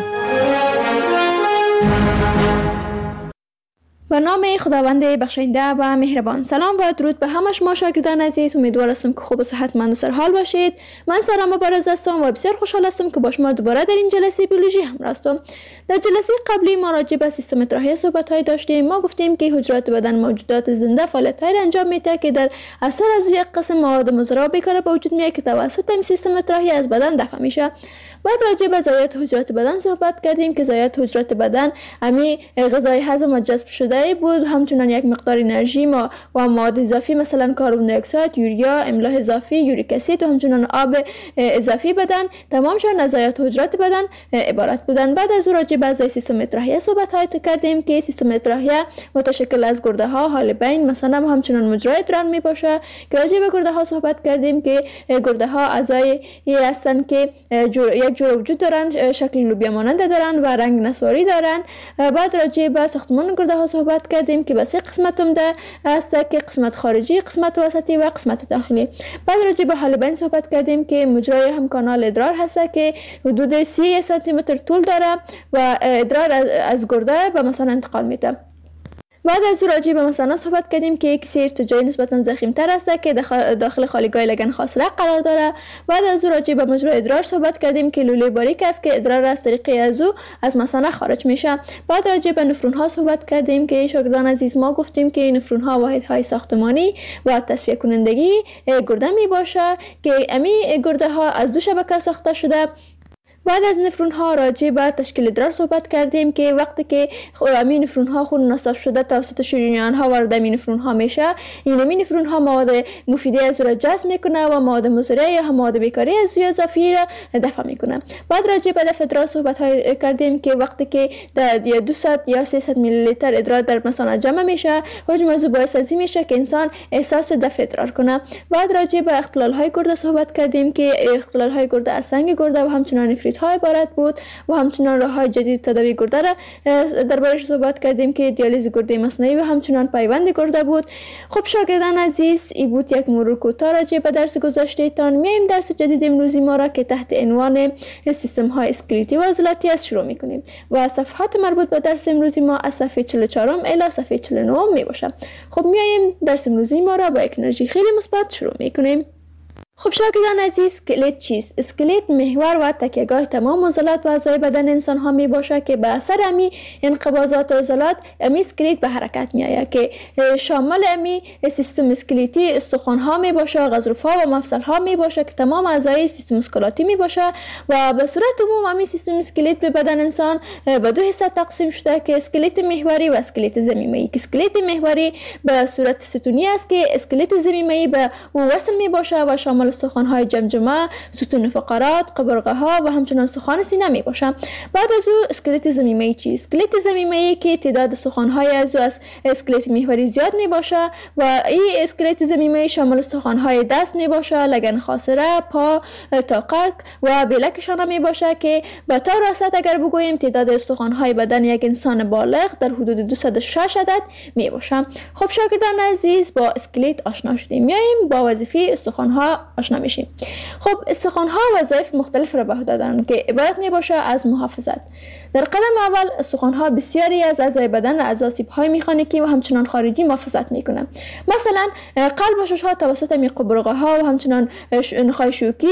برنامه خداوند بخشنده و مهربان. سلام و درود به همه شما شاگردان عزیز. امیدوار هستم که خوب و صحتمند و سرحال باشید. من سارا مبارز هستم و بسیار خوشحال هستم که با شما دوباره در این جلسه بیولوژی همراه هستم. در جلسه قبلی ما راجع به سیستم اطراحی صحبت‌های داشتیم. ما گفتیم که حجرات بدن موجودات زنده فعالیت‌های را انجام میده که در اثر از یک قسم مواد مضر و بیکار به وجود میاد که توسط این سیستم اطراحی از بدن دفع میشه. بعد راجع به ضایعات حجرات بدن صحبت کردیم که ضایعات حجرات بدن امی غذای هضم و جذب شده بود، همچنین یک مقدار انرژی و مواد اضافی مثلا کربن دی اکساید، یوریا، املاح اضافی، یوریک اسید و همچنین آب اضافی بدن تمامشون از ضایعات حجرات بدن عبارت بودن. بعد از راجع به اعضای سیستم اطراحی صحبت کردیم که سیستم اطراحی متشکل از گرده ها، حالبین مثلا و همچنین مجرای ادرار می باشه. که راجع به گرده ها صحبت کردیم که گرده ها اعضای هستند که یک جور وجود دارن، شکل لوبیا مانند دارن و رنگ نسواری دارن. بعد راجع به ساختمان گرده ها صحبت کردیم که به سه قسمت عمده است که قسمت خارجی، قسمت وسطی و قسمت داخلی. بعد راجع به حالبین صحبت کردیم که مجرای هم کانال ادرار هست که حدود 30 سانتی متر طول داره و ادرار از گرده به مثانه انتقال میده. بعد از راجع به مثانه صحبت کردیم که یک سری ارتجاعی نسبتا ضخیم‌تر است که داخل خالیگاه لگن خاصره قرار داره. بعد از راجع به مجرای ادرار صحبت کردیم که لوله باریک است که ادرار از طریق ازو از مثانه خارج میشه. بعد راجع به نفرون ها صحبت کردیم که شاگردان عزیز ما گفتیم که نفرون ها واحدهای ساختمانی و تصفیه کنندگی گرده می باشه که امی گرده ها از دو شبکه ساخته شده. بعد از نفرون ها راجع به تشکیل ادرار صحبت کردیم که وقتی که این نفرون ها خون نصف شده توسط شریان ها وارد این نفرون ها میشه، این نفرون ها مواد مفیده از را جذب میکنه و مواد مضره یا مواد بیکاری از اضافی را دفع میکنه. بعد راجع به دفع ادرار صحبت کردیم که وقتی که در 200 یا 300 میلی لیتر ادرار در مثانه جمع میشه، حجم از باعث از این میشه که انسان احساس دفع ادرار کنه. بعد راجع به اختلال های گرده صحبت کردیم که اختلال های گرده از سنگ گرده و همچنین نفریت های عبارت بود و همچنین راه‌های جدید تداوی گرده را دربارش صحبت کردیم که دیالیز گرده مصنوعی و همچنین پیوند گرده بود. خب شاگردان عزیز، این بود یک مرور کوتاه راجع به درس گذشته تان. میایم درس جدید امروزی ما را که تحت عنوان سیستم های اسکلتی و عضلاتی است شروع میکنیم و صفحات مربوط به درس امروزی ما از صفحه 44 الی صفحه 49 می باشه. خب میایم درس امروزی ما را با یک انرژی خیلی مثبت شروع میکنیم. خب شاگردان عزیز، اسکلت چیست؟ اسکلت محور و تکیهگاه تمام عضلات و اعضای بدن انسان ها می باشه که به اثر امی انقباضات عضلات امی اسکلت به حرکت می آید که شامل امی سیستم اسکلتی استخوان ها می باشه، غضروف ها و مفصل ها می باشه که تمام اعضای سیستم اسکلاتی می باشه و به صورت عموم امی سیستم اسکلت به بدن انسان به دو حصه تقسیم شده که اسکلت محوری و اسکلت ضمیمه‌ای. که اسکلت محوری به صورت ستونی است که اسکلت ضمیمه‌ای به او وصل می باشه و شامل استخوان‌های جمجمه، ستون فقرات، قبرقه ها و همچنین استخوان سینه می باشه. بعد از او اسکلت ضمیمه‌ای چیست؟ اسکلت ضمیمه‌ای که تعداد استخوان‌های از اسکلت محوری زیاد می باشه و این اسکلت ضمیمه‌ای شامل استخوان‌های دست می باشه، لگن خاصره، پا، تاقک و بلکشان می باشه که به طور راست اگر بگوییم تعداد استخوان‌های بدن یک انسان بالغ در حدود 206 عدد می باشه. خب شاگردان عزیز، با اسکلت آشنا شدیم. میایم با وظیفه استخوان‌ها آشنا میشیم. خب استخوان‌ها وظایف مختلف را به عهده دارند که عبارت می باشه از محافظت. در قدم اول استخوان‌ها بسیاری از اعضای بدن از آسیب‌های مکانیکی و همچنین خارجی محافظت می‌کنند. مثلا قلب و شش‌ها توسط قبرقه‌ها و همچنین نخاع شوکی،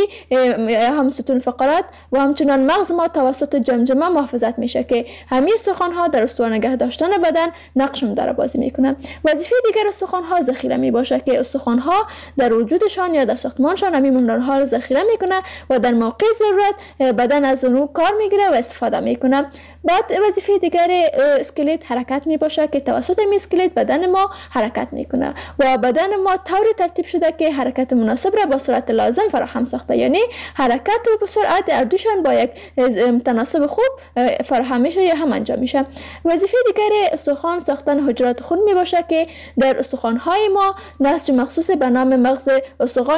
هم ستون فقرات و همچنین مغز ما توسط جمجمه محافظت میشه که همین استخوان‌ها در استوار نگه داشتن بدن نقش مدار بازی می‌کنند. وظیفه دیگر استخوان‌ها ذخیره میباشه که استخوان‌ها در وجودشان یا در ساختمانشان همین منرال‌ها را ذخیره میکنه و در موقع ضرورت بدن از اون کار میگیره و استفاده میکنه. بعد وظیفه دیگر اسکلت حرکت میباشه که توسط این اسکلت بدن ما حرکت میکنه و بدن ما طوری ترتیب شده که حرکت مناسب را با سرعت لازم فراهم ساخته، یعنی حرکت و سرعت اردوشان با یک تناسب خوب فراهم میشه یا هم انجام میشه. وظیفه دیگر استخوان ساختن حجرات خون میباشه که در استخوان‌های ما نسج مخصوص به نام مغز استخوان یا هم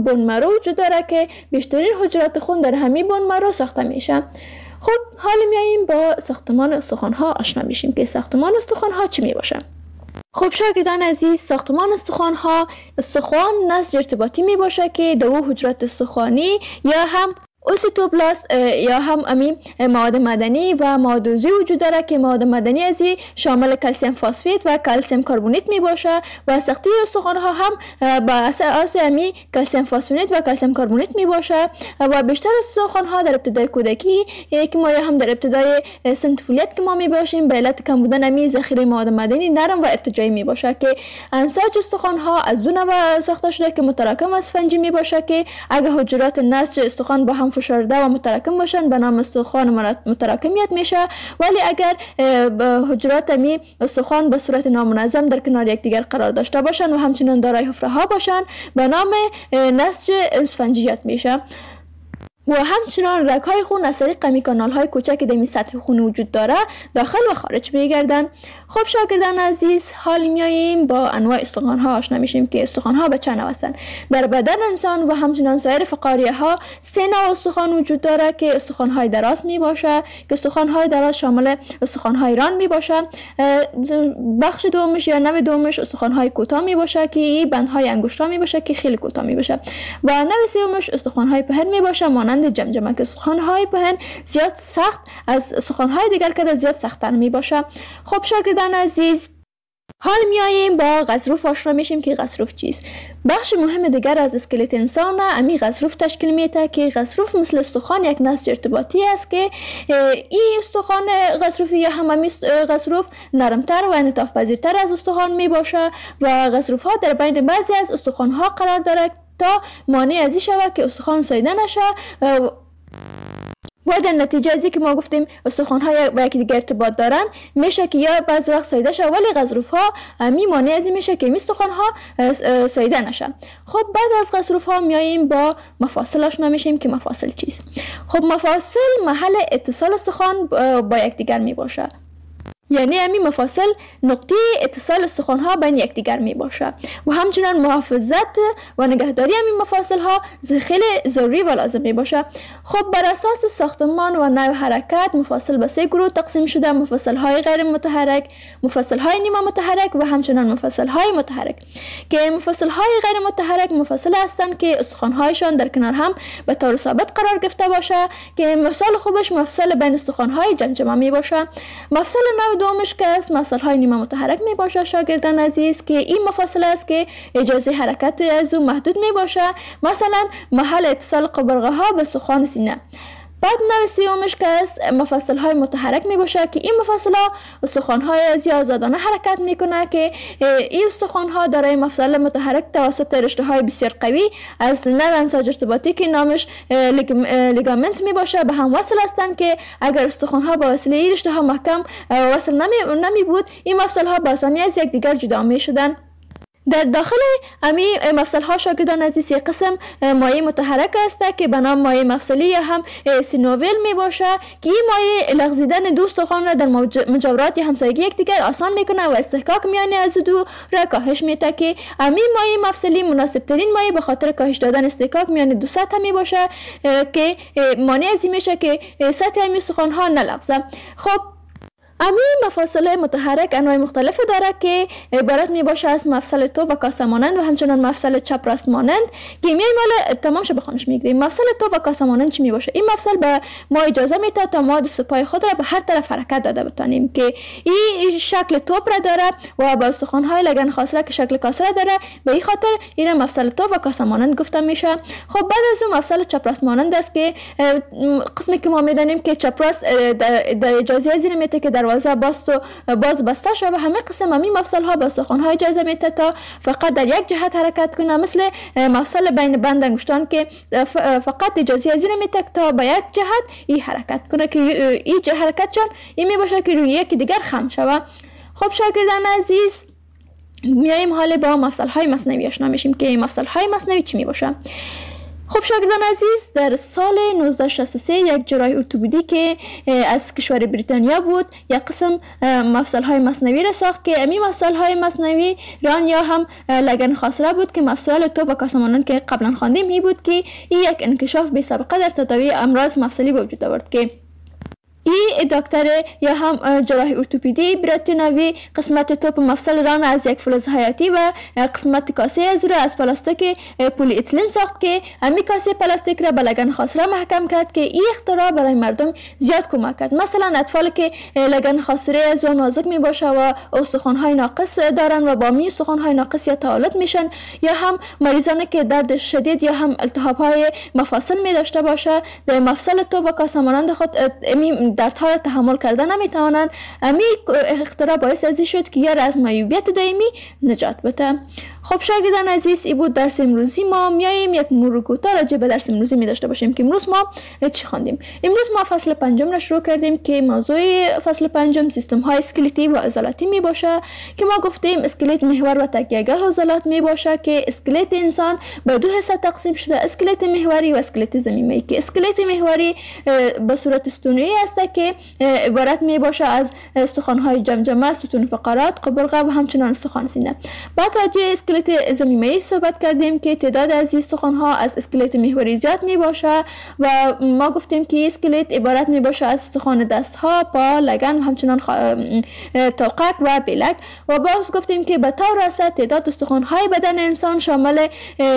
بون مرو وجود داره که بیشترین حجرات خون در همین بون مرو ساخته میشه. خب حالا میاییم با ساختمان استخوان‌ها آشنا میشیم که ساختمان استخوان‌ها چی میباشه. خب شاگردان عزیز، ساختمان استخوان‌ها استخوان نسج ارتباطی میباشه که دو حجرات استخوانی یا هم اوسیتوبلاست یا هم امی مواد مدنی و مواد عضوی وجود داره که مواد مدنی ازی شامل کلسیم فسفید و کلسیم کربونیت می باشه و ساخته استخوان ها هم با اساس امی کلسیم فسفید و کلسیم کربونیت می باشه و بیشتر استخوان ها در ابتدای کودکی که ما هم در ابتدای سن طفولیت که ما می باشیم به علت کم بودن امی ذخیره مواد مدنی نرم و ارتجاعی می باشه که انساج استخوان ها از دو نوع ساخته شده که متراکم و اسفنجی می باشه که اگه حجرات نسج استخوان با هم فشرده و متراکم باشن به نام استخوان متراکمیت میشه، ولی اگر حجرات می استخوان به صورت نامنظم در کنار یکدیگر قرار داشته باشن و همچنین دارای حفره ها باشن به نام نسج اسفنجیت میشه. و همچنان رگ‌های خون از طریق امی کانال‌های کوچک که در سطح خون وجود داره داخل و خارج میگردن. خب شاگردان عزیز، حال میاییم با انواع استخوان‌ها آشنا میشیم که استخوان‌ها به چند نوع هستند. در بدن انسان و همچنان سایر فقاریه‌ها سه نوع استخوان وجود داره که استخوان‌های دراز میباشه که استخوان‌های دراز شامل استخوان‌های ران میباشه. بخش دومش یا نوع دومش استخوان‌های کوتاه میباشه که این بندهای انگشت‌ها میباشه که خیلی کوتاه میباشه و نوع سومش استخوان‌های پهن میباشه مانند جمجمه که استخوان‌های پهن زیاد سخت از استخوان‌های دیگر که زیاد سخت‌تر میباشه. خب شاگردان عزیز، حال میاییم با غضروف آشنا میشیم که غضروف چیست. بخش مهم دیگر از اسکلت انسان امی غضروف تشکیل میده که غضروف مثل استخوان یک نسج ارتباطی است که این استخوان غضروفی یا هم امی غضروف نرمتر و انعطاف پذیرتر از استخوان میباشه و غضروف ها در بین بعضی از استخوان ها قرار داره تا مانع ازی شود که استخوان ساییده نشه و در نتیجه ازی که ما گفتیم استخوان ها با یکی دیگر ارتباط دارن میشه که یا بعضی وقت ساییده شه ولی غضروف ها می مانع ازی میشه که استخوان ها ساییده نشه. خب بعد از غضروف ها میاییم با مفاصل آشنا میشیم که مفاصل چیست. خب مفاصل محل اتصال استخوان با یکدیگر می باشه، یعنی امی مفاصل نقطه اتصال استخوان ها بین یکدیگر می باشه و همچنان محافظت و نگهداری امی مفاصل ها خیلی ضروری و لازم می باشه. خب بر اساس ساختمان و نوع حرکت مفاصل به سه گروه تقسیم شده: مفاصل های غیر متحرک، مفاصل های نیمه متحرک و همچنان مفاصل های متحرک. که مفاصل های غیر متحرک مفاصل هستند که استخوان هایشان در کنار هم به طور ثابت قرار گرفته باشه که مثال خوبش مفصل بین استخوان های جمجمه می باشه. مفصل دومش که است مفصل های نیمه متحرک می باشه شاگردان عزیز که این مفاصل است که اجازه حرکت از اون محدود می باشه، مثلا محل اتصال قبرقه ها به استخوان سینه. بعد نوع سومش که است مفاصل های متحرک می باشه که این مفاصل ها استخوان های ازی آزادانه حرکت میکنه که این استخوان ها دارای مفصل متحرک توسط رشته های بسیار قوی از نوع انساج ارتباطی که نامش لیگامنت می باشه به هم وصل هستند که اگر استخوان ها با وسیله این رشته ها محکم وصل نمی بود این مفصل ها با آسانی از یکدیگر جدا می شدن. در داخل امی مفصل ها شاگردان عزیز یک قسم مایع متحرک است که به نام مایع مفصلی یا هم سینوویل می باشه که این مایع لغزیدن دو استخوان را در مجاورات یا همسایگی یکدیگر آسان میکنه و استحکاک میان از دو را کاهش میده که امی مایع مفصلی مناسب ترین مایع به خاطر کاهش دادن استحکاک میان دو سطح می باشه که مانع ازی میشه که سطح امی استخوان ها نلغزه. خب امی مفاصل متحرک انواع مختلف داره که عبارت می باشه از مفصل تو و کاسه مانند و همچنان مفصل چپ راست مانند که میایم حالا تمام شو بخونش میگیریم. مفصل تو و کاسه مانند چی می باشه؟ این مفصل به ما اجازه میده تا ما دست پای خود را به هر طرف حرکت داده بتانیم که این شکل توپ را داره و با استخوان های لگن خاصره که شکل کاسه را داره، به این خاطر این مفصل تو و کاسه مانند گفته میشه. خب بعد از اون مفصل چپ راست مانند است که قسمی که ما میدانیم که چپ راست در اجازه زیر میته که دروازه باز بسته شده و همه قسم همین مفصل ها به استخوان ها اجازه میده تا فقط در یک جهت حرکت کنه، مثل مفصل بین بند انگشتان که فقط اجازه از این میده تا به یک جهت این حرکت کنه که این حرکت چون این می باشه که روی یکی دیگر خم شود. خب شاگردان عزیز، میایم حالا با مفصل های مصنوی آشنا میشیم که مفصل های مصنوی چی می باشه. خب شاگردان عزیز، در سال 1963 یک جراح ارتوپدی که از کشور بریتانیا بود یک قسم مفصل های مصنوعی را ساخت که امی مفصل های مصنوعی ران یا هم لگن خاصره بود که مفصل توپ و کاسمانان که قبلا خواندیم هی بود که این یک انکشاف بی سابقه در تداوی امراض مفصلی به وجود آورد که این دکتر یا هم جراح ارتوپدی بریتانیایی قسمت توپ مفصل ران از یک فلز حیاتی و قسمت کاسه از رو از پلاستیک پلی اتیلن ساخت که امی کاسه پلاستیک را به لگن خاصره محکم کرد که این اختراع برای مردم زیاد کمک کرد. مثلا اطفال که لگن خاصره از و نازک می باشه و استخوان های ناقص دارن و با می استخوان های ناقص یا تعالت میشن، یا هم مریضانی که درد شدید یا هم التهاب های مفاصل می داشته باشه در مفصل توپ و کاسه مانند خود دردها را تحمل کرده نمیتوانند، امی اختراع باعث ازی شد که یار از معیوبیت دائمی نجات بده. خب شاگردان عزیز، این بود درس امروزی ما. میاییم یک مرور کوتاه راجع به درس امروزی می داشته باشیم که امروز ما چی خواندیم. امروز ما فصل پنجم را شروع کردیم که موضوع فصل پنجم سیستم های اسکلتی و عضلاتی می باشه که ما گفتیم اسکلت محور و تکیه‌گاه عضلات می باشه که اسکلت انسان به دو حصه تقسیم شده، اسکلت محوری و اسکلت ضمیمه‌ای که اسکلت محوری به صورت استونی است که عبارت می باشه از استخوان‌های جمجمه، ستون فقرات، قبرقه و همچنان استخوان سینه. بعد راجع اسکلت ضمیمه‌ای صحبت کردیم که تعداد از این استخوان‌ها از اسکلت محوری زیاد می باشه و ما گفتیم که اسکلت عبارت می باشه از استخوان دست‌ها، پا، لگن و همچنان توقک و بلک. و باز گفتیم که به طور راسته تعداد استخوان‌های بدن انسان شامل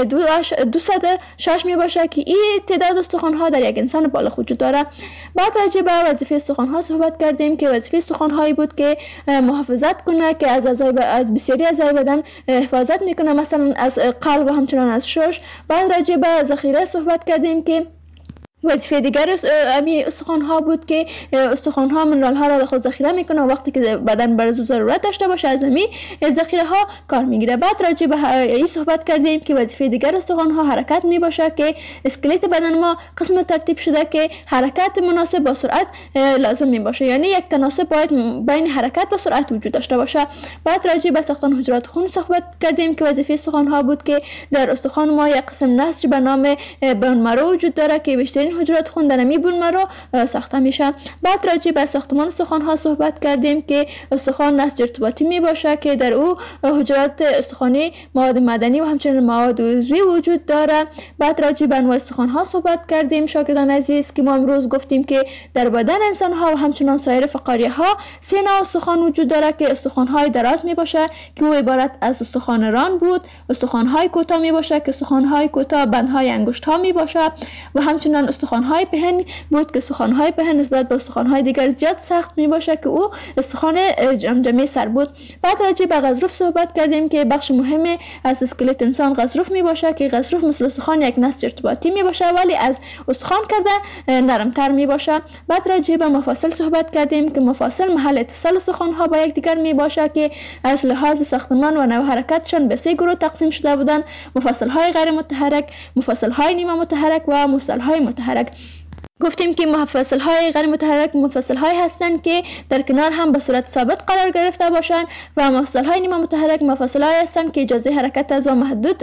206 می باشه که این تعداد استخوان‌ها در یک انسان بالغ وجود داره. بعد راجع به وظیفه استخوان‌ها صحبت کردیم که وظیفه استخوان‌هایی بود که محافظت کنه، که از بسیاری اعضای بدن حفاظت میکنه، مثلا از قلب و همچنان از شش. بعد راجع به ذخیره صحبت کردیم که وظیفه دیگر امی استخوان‌ها بود که استخوان‌ها منرال‌ها را در خود ذخیره میکنه و وقتی که بدن برای ضرورت داشته باشه از امی ذخیره‌ها کار میگیره. بعد راجع به این صحبت کردیم که وظیفه دیگر استخوان‌ها حرکت میباشه که اسکلت بدن ما قسم ترتیب شده که حرکت مناسب با سرعت لازم میباشه، یعنی یک تناسب باید بین حرکت و سرعت وجود داشته باشه. بعد راجع به ساختن حجرات خون صحبت کردیم که وظیفه استخوان‌ها بود که در استخوان ما یک قسم نسج به نام بون مرو وجود داره که بیشتر حجرات خون در امی بون مرو ساخته میشه. بعد راجع به ساختمان استخوان ها صحبت کردیم که استخوان نسج ارتباطی می باشه که در او حجرات استخوانی، مواد مدنی و همچنین مواد عضوی وجود داره. بعد راجع به انواع استخوان ها صحبت کردیم شاگردان عزیز که ما امروز گفتیم که در بدن انسان ها و همچنان سایر فقاریه ها 3 نوع استخوان وجود داره که استخوان های دراز می باشه که او عبارت از استخوان ران بود، استخوان های کوتاه می باشه که استخوان های کوتاه بندهای انگشت ها می باشه و همچنان استخوان‌های پهن بود که استخوان‌های پهن نسبت به استخوان‌های دیگر زیاد سخت می‌باشه که او استخوان جمجمه سر بود. بعد راجع به غضروف صحبت کردیم که بخش مهمی از اسکلت انسان غضروف می‌باشه که غضروف مثل استخوان یک نسج ارتباطی می‌باشه ولی از استخوان کرده نرم‌تر می‌باشه. بعد راجع به مفاصل صحبت کردیم که مفاصل محل اتصال استخوان‌ها با یکدیگر می‌باشه که از لحاظ ساختمان و نوع حرکتشان به 3 گروه تقسیم شده بودند: مفاصل‌های غیر متحرک، مفاصل‌های نیمه متحرک و مفاصل‌های متحرک. گفتیم که مفاصل‌های غیر متحرک مفاصل‌هایی هستند که در کنار هم به صورت ثابت قرار گرفته باشند و مفاصل‌های نیمه متحرک مفاصل‌هایی هستند که اجازه حرکت از و محدود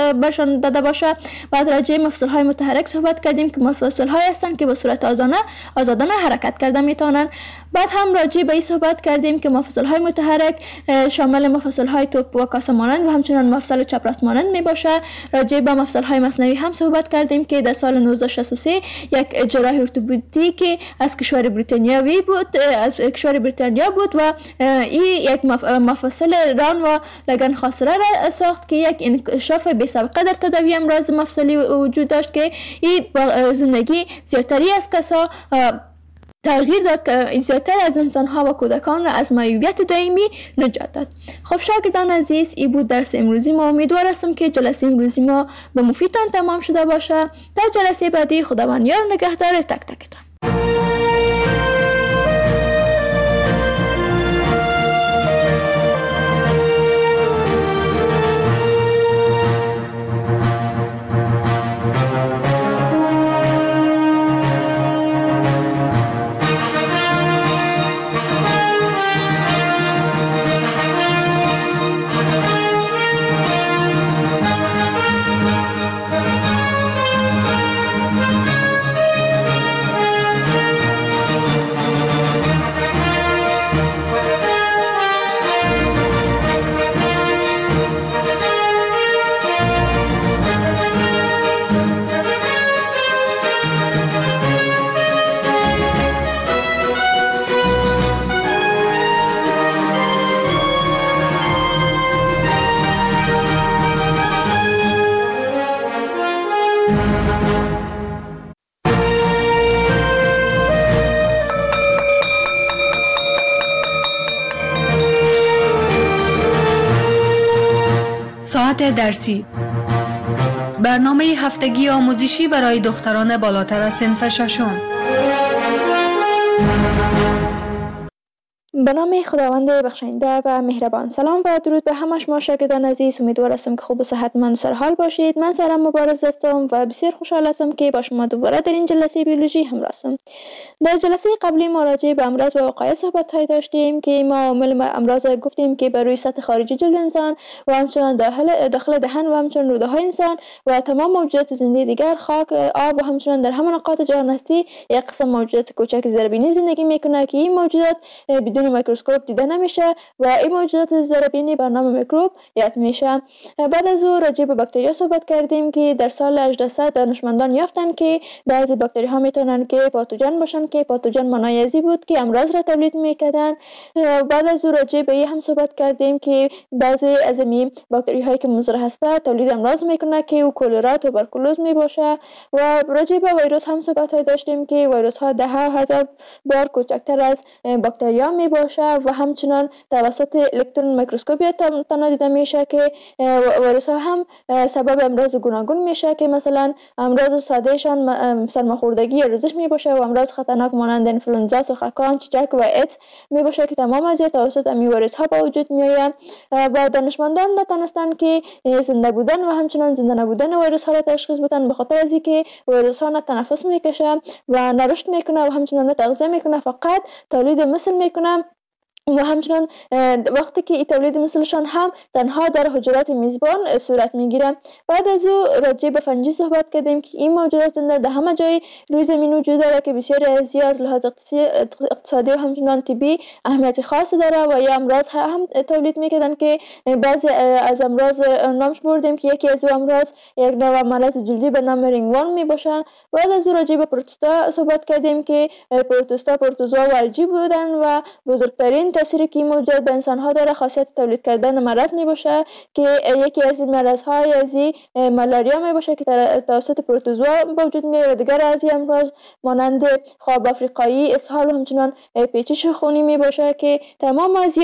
داده باشه. بعد راجع به مفاصل‌های متحرک صحبت کردیم که مفاصل‌هایی هستند که به صورت آزادانه حرکت کرده میتونن. بعد هم راجع به این صحبت کردیم که مفاصل‌های متحرک شامل مفاصل‌های توپ و کاسه مانند و همچنان مفصل چپ راست مانند میباشه. راجع به مفصل‌های مصنوعی هم صحبت کردیم که در سال 1963 یک جراح ارتوپدی که از کشور بریتانیا بود و این یک مفصل ران و لگن خاصره را ساخت که یک انکشاف بی سابقه در تداوی امراض مفصلی وجود داشت که این زندگی زیادتری از کسا تغییر داد که زیادتر از انسان‌ها و کودکان را از معیوبیت دائمی نجات داد. خب شاگردان عزیز، این بود درس امروزی ما. امیدوار هستم که جلسه امروزی ما به مفیدتان تمام شده باشه. تا جلسه بعدی، خداوند یار نگهدار تک تکتان. ساعت درسی، برنامه هفتگی آموزشی برای دختران بالاتر از صنف ششم. به نام خداوند بخشنده و مهربان. سلام و درود به همه شما شاگردان عزیز. امیدوار هستم که خوب و صحتمند و سرحال باشید. من سارا مبارز هستم و بسیار خوشحال هستم که با شما دوباره در این جلسه بیولوژی همراه هستم. در جلسه قبلی ما راجع به امراض و وقایع صحبت داشتیم که ما عوامل امراض گفتیم که بر روی سطح خارجی جلد انسان و همچنین داخل دهن و همچنین روده های انسان و تمام موجودات زنده دیگر، خاک، آب و همچنین در همه نقاط جهان هستی یک قسم موجودات کوچک زیربینی زندگی میکنه که این موجودات بدون میکروسکوپ دیده نمیشه و این موجودات زیربینی به نام میکروب یاد میشه. بعد از او راجع به باکتریا صحبت کردیم که در سال 1800 دانشمندان یافتن که بعضی باکتری ها میتونن که پاتوژن باشن که پاتوژن معنای ازی بود که امراض را تولید میکردن. بعد از او راجع به این هم صحبت کردیم که بعضی از این باکتری هایی که مضر هسته تولید امراض میکنه که او کلرا، توبرکولوز میباشه. و راجع به ویروس هم صحبت داشتیم که ویروس ها 10,000 بار کوچکتر از باکتریا میباشه و همچنان توسط الکترون میکروسکوپی تنها دیده میشه که ویروس ها هم سبب امراض گوناگون میشه که مثلا امراض سادهشان سرماخوردگی یا رزش میباشه و امراض خطرناک مانند انفلوئنزا، سرخکان، چیچک و ایدز میباشه که تمام از توسط این ویروس ها به وجود میآید. و دانشمندان نتونستن که زنده بودن و همچنان زنده نبودن ویروس ها را تشخیص بدن به خاطر از اینکه ویروس ها نه تنفس میکشه و نه رشد میکنه و همچنان نه تغذیه میکنه، فقط تولید مثل میکنه و همچنان وقتی که این تولید مثلشان هم تنها در حجرات میزبان صورت میگیره. بعد از او راجع به فنجی صحبت کردیم که این موجودات در همه جای روی زمین وجود داره که بسیاری از از لحاظ اقتصادی و همچنان طبی اهمیت خاص داره و یا امراض هم تولید میکردن که بعضی از امراض نامش بردیم که یکی از امراض یک نوع مرض جلدی به نام رینگوان میباشه. بعد از او راجع به پروتوستا صحبت کردیم که پروتوزوا و الژی بودن و بزرگترین تأثیری که این موجودات به انسان ها داره خاصیت تولید کردن مرض می باشه که یکی از این مرض های از مالاریا می باشه که توسط پروتوزوا به وجود میاد و دیگر از این امراض مانند خواب افریقایی، اسهال و همچنان پیچش خونی می باشه که تمام از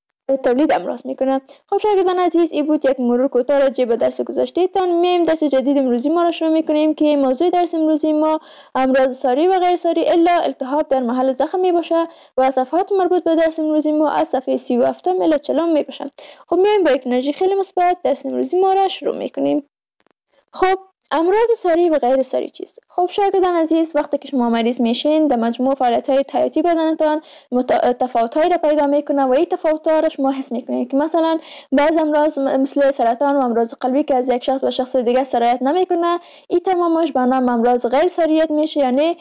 تولید امراض میکنه. خب شاگردان عزیز، این بود یک مرور کوتاه راجع به درس گذشته تان. میایم درس جدید امروزی ما را شروع میکنیم که موضوع درس امروزی ما امراض ساری و غیر ساری الا التهاب در محل زخم می باشه و صفحات مربوط به درس امروزی ما از صفحه 37 الی 40 می باشه. خب میایم با یک انرژی خیلی مثبت درس امروزی ما را شروع میکنیم. خب امراض ساری و غیر ساری چیست؟ خب شاگردان عزیز، وقتی که شما مریض میشین در مجموع فعالیت‌های حیاتی بدنتان تفاوت‌هایی را پیدا میکنه و این تفاوت‌ها را شما حس میکنید که مثلا بعض امراض مثل سرطان و امراض قلبی که از یک شخص به شخص دیگه سرایت نمیکنه، این تمامش به نام امراض غیر ساریت میشه، یعنی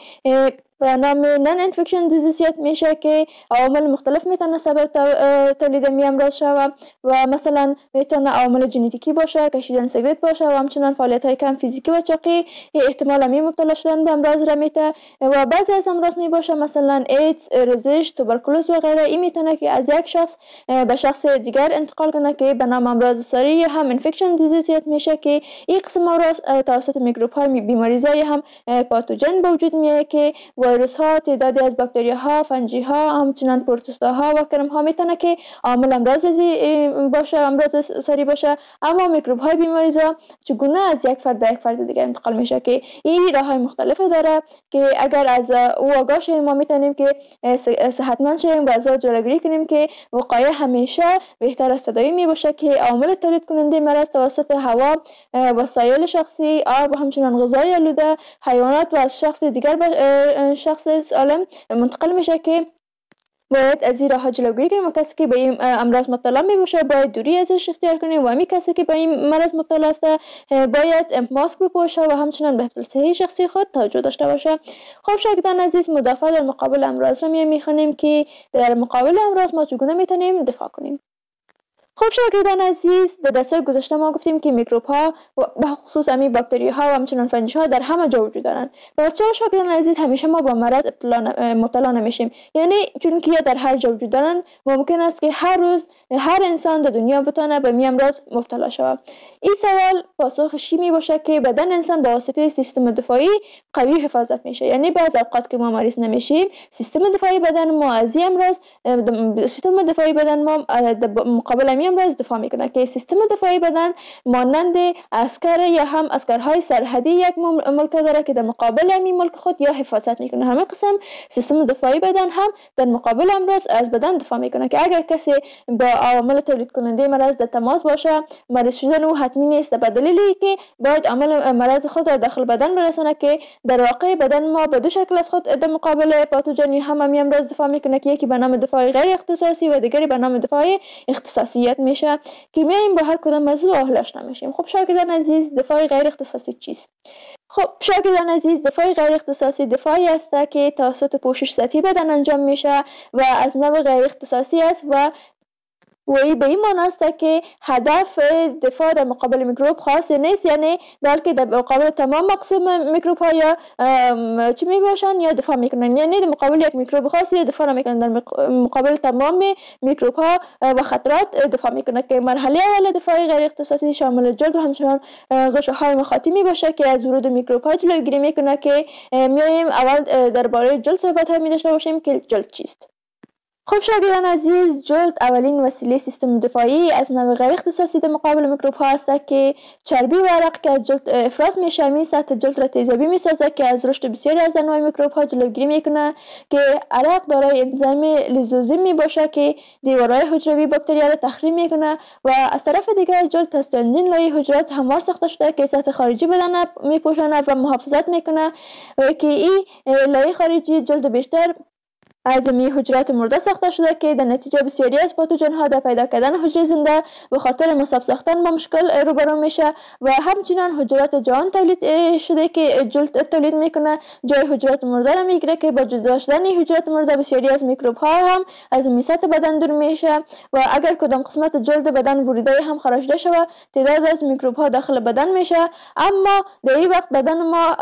به نام نان انفکشن دیزیز یاد میشه که عوامل مختلف میتونه سبب تولید می امراض شود و مثلا میتونه عوامل ژنتیکی باشه، کشیدن سیگرت باشه و همچنین فعالیت های کم فیزیکی و چاقی احتمال می مبتلا شدن به امراض را میته. و بعضی از امراض می باشه مثلا ایدز، رزش، توبرکولوز و غیره. این میتونه که از یک شخص به شخص دیگر انتقال کنه که به نام امراض ساری یا هم انفکشن دیزیز یاد میشه که این قسم امراض توسط میکروب های بیماریزای هم پاتوژن به وجود میاد که ویروس ها، تعدادی از باکتری ها، فنجی ها، همچنین پروتوستا ها و کرم ها میتونه که عامل امراض باشه، امراض ساری باشه. اما میکروب های بیماریزا چگونه از یک فرد به یک فرد دیگر انتقال میشه که این راه های مختلف داره که اگر از او آگاه شیم ما میتونیم که صحتمند شیم و از جلوگیری کنیم که وقایع همیشه بهتر از تداوی می باشه که عامل تولید کننده مرض توسط هوا، وسایل شخصی، آب و همچنین غذای آلوده، حیوانات و از شخص دیگر به شخص سالم منتقل میشه که باید از این راه جلوگیری کنیم و کسی که به این امراض مبتلا می باشه باید دوری ازش اختیار کنیم و همین کسی که به این مرض مبتلا است باید ماسک بپوشه و همچنین به حفظ صحی شخصی خود توجه داشته باشه. خب شاگردان عزیز، مدافع در مقابل امراض رو میخونیم که در مقابل امراض ما چگونه میتونیم دفاع کنیم. خب شاگردان عزیز، در درس‌های گذشته ما گفتیم که میکروب ها و به خصوص همین باکتری ها و همچنین فنجی ها در همه جا وجود دارند. و چرا شاگردان عزیز همیشه ما با مرض مبتلا نمیشیم؟ یعنی چون که در هر جا وجود دارن، ممکن است که هر روز هر انسان در دنیا بتونه به می امراض مبتلا شود. این سوال پاسخش می باشه که بدن انسان با واسطه سیستم دفاعی قوی حفاظت میشه. یعنی بعض اوقات که ما مریض نمیشیم، سیستم دفاعی بدن ما از این امراض، سیستم دفاعی بدن ما مقابل می امراض دفاع میکنه که سیستم دفاعی بدن مانند عسکر یا هم عسکرهای سرحدی یک ملک داره که در مقابل این ملک خود یا حفاظت میکنه. همین قسم سیستم دفاعی بدن هم در مقابل امراض از بدن دفاع میکنه که اگر کسی با عوامل تولید کننده مرض در تماس باشه، مریض شدن او حتمی نیست به دلیلی که باید عامل مرض خود را داخل بدن برسانه که در واقع بدن ما به دو شکل از خود در مقابل پاتوژن هم امراض دفاع میکنه که یکی به نام دفاع غیر اختصاصی و دیگری به نام دفاع اختصاصیت میشه که میایم با هر کدام موضوع آهلش نمیشیم. خب شاگردان عزیز، دفاع غیر اختصاصی چیست؟ خب شاگردان عزیز، دفاع غیر اختصاصی دفاعی است که توسط پوشش سطحی بدن انجام میشه و از نوع غیر اختصاصی است و به این معنی است که هدف دفاع در مقابل میکروب خاص نیست، یعنی بلکه در مقابل تمام مقسوم میکروب ها یا چی می باشن یا دفاع میکنن، یعنی در مقابل یک میکروب خاص یا دفاع نمیکنن، در مقابل تمام میکروب ها و خطرات دفاع میکنه که مرحله اول دفاع غیر اختصاصی شامل جلد و همچنان غشاهای مخاطی می باشه که از ورود میکروب ها جلوگیری میکنه که میایم اول درباره جلد صحبت ها می داشته باشیم که جلد چیست. خب شاگردان عزیز، جلد اولین وسیله سیستم دفاعی از نوع غیر اختصاصی در مقابل میکروب ها است که چربی و عرق که از جلد افراز میشه می سطح جلد را تیزابی میسازه که از رشد بسیاری از انواع میکروب ها جلوگیری میکنه که عرق دارای انزیم لیزوزیم می باشه که دیوارهای حجروی باکتریا را تخریب میکنه و از طرف دیگر جلد از چندین لایه حجرات هموار ساخته شده که سطح خارجی بدن میپوشانه و محافظت میکنه و که این لایه خارجی جلد بیشتر از حجرات مرده ساخته شده که در نتیجه بسیاری از پاتوژن ها در پیدا کردن حجره زنده به خاطر مصاب ساختن با مشکل روبرو میشه و همچنان حجرات جوان تولید شده که جلد تولید میکنه جای حجرات مرده را میگیره که با جدا شدن حجرات مرده بسیاری از میکروب ها هم از میسات بدن دور میشه و اگر کدام قسمت جلد بدن بریده هم خارجیده شود تعداد از میکروب ها داخل بدن میشه، اما در این وقت بدن ما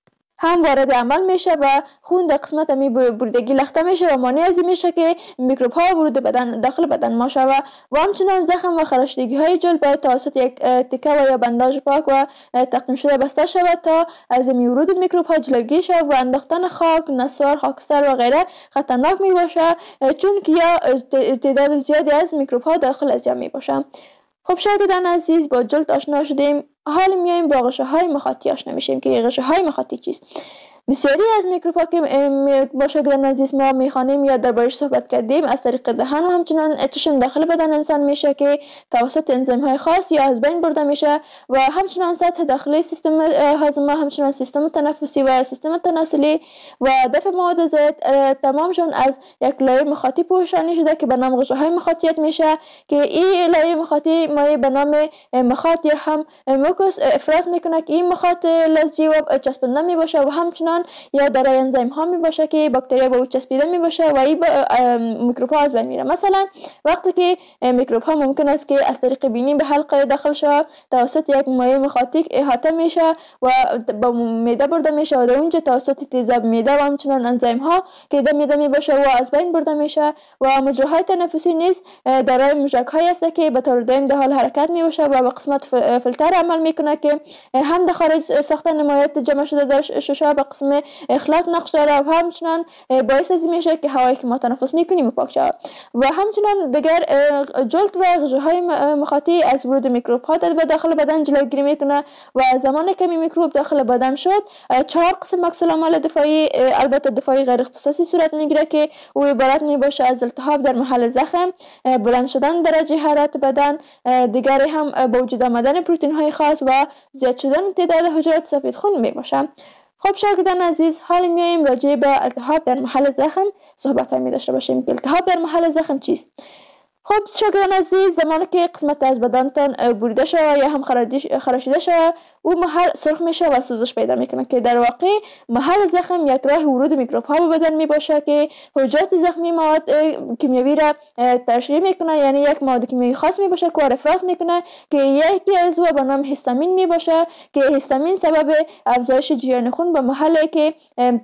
هم وارد عمل میشه و خون در قسمت می بریدگی لخته میشه و مانع از این میشه که میکروب ها ورود بدن داخل بدن ما شود و همچنان زخم و خراشیدگی های جلد باید توسط یک تکه و یا بنداژ پاک و تعقیم شده بسته شود تا از ورود میکروب ها جلوگیری شود و انداختن خاک، نسوار، خاکستر و غیره خطرناک می باشه چون که یا تعداد زیادی از میکروب ها داخل از جمع می باشه. خب شاگردان عزیز، با جلد آشنا شدیم، حال میایم با غشاهای مخاطی آشنا میشیم که غشاهای مخاطی چیست. بسیاری از میکروب ها که با شاگردان عزیز ما میخوانیم یا دربارش صحبت کردیم از طریق دهن و همچنان چشم داخل بدن انسان میشه که توسط انزیم های خاص یا از بین برده میشه و همچنان سطح داخلی سیستم هاضمه، همچنان سیستم تنفسی و سیستم تناسلی و دفع مواد زائد تمامشون از یک لایه مخاطی پوشانی شده که به نام غشاهای مخاطیت میشه که این لایه مخاطی مایع به نام مخاط یا هم موکوس افراز میکنه که این مخاط لزجی و چسبنده میباشه و همچنان یا دارای انزیم ها می باشه که باکتریا به او چسبیده می باشه و این میکروب ها از بین میره. مثلا وقتی که میکروب ها ممکن است که از طریق بینی به حلق داخل شود توسط یک مایع مخاطی احاطه میشه و با معده برده میشه و در اونجا توسط تیزاب معده و همچنان انزیم ها که در معده می باشه و از بین برده میشه و مجراهای تنفسی نیز دارای موشک های است که به طور دائم در حال حرکت می باشه و به قسمت فیلتر عمل میکنه که هم در خارج ساختن مایعات جمع شده در ششا به قسم اخلاط نقش داره و همچنان باعث از میشه که هوایی که ما تنفس میکنیم پاک شود و همچنان دیگر جلد و غشاهای مخاطی از ورود میکروب ها به داخل بدن جلوگیری میکنه و زمانی که میکروب داخل بدن شد 4 قسم عکس العمل دفاعی البته دفاعی غیر اختصاصی صورت میگیره که او عبارت میباشه از التهاب در محل زخم، بلند شدن درجه حرارت بدن، دیگری هم با وجود آمدن پروتئین های خاص و زیاد شدن تعداد حجرات سفید خون میباشه. خب شاگردان عزیز، حالا میایم راجع به التهاب در محل زخم صحبت های می داشته باشیم که التهاب در محل زخم چیست. خب شاگردان عزیز، زمانی که قسمت از بدنتان بریده شود یا هم خراشیده شود او محل سرخ میشه و سوزش پیدا میکنه که در واقع محل زخم یک راه ورود میکروب ها به بدن میباشه که حجرات زخمی مواد کیمیایی را ترشح میکنه، یعنی یک مواد کیمیایی خاص میباشه که افراز میکنه که یکی از او به نام هیستامین میباشه که هیستامین سبب افزایش جریان خون به محلی که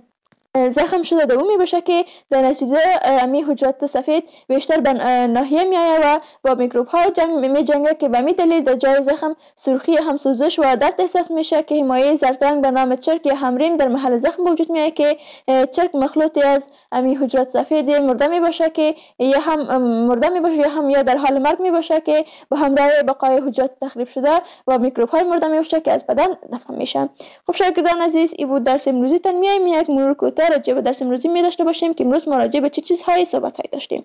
زخم شده دومی باشه که در نتیجه امی حجرات سفید بیشتر به ناحیه می آید و با میکروب ها می جنگه که به می دلیل در جای زخم سرخی هم سوزش و درد احساس میشه که حمایه زردرنگ به نام چرک یا همریم در محل زخم وجود میاد که چرک مخلوطی از امی حجرات سفید مرده می باشه که یا هم مرده می باشه یا در حال مرگ می باشه که با همراه بقای حجرات تخریب شده و میکروب های مرده می باشه که از بدن دفع میشه. خب شاگردان عزیز، این بود درس امروزی تان. میایم یک مرور کوتاه راجع به درس امروزی می داشته باشیم که امروز ما راجع به چه چیزهایی صحبت داشتیم.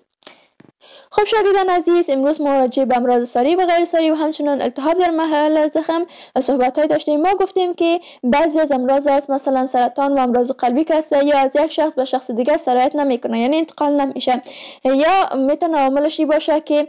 خب شاگردان عزیز، امروز ما راجع به امراض ساری و غیر ساری و همچنین التهاب در محل زخم صحبت داشتیم. ما گفتیم که بعضی از امراض است مثلا سرطان و امراض قلبی که است یا از یک شخص به شخص دیگه سرایت نمیکنه، یعنی انتقال نمیشه، یا میتونه عواملش باشه که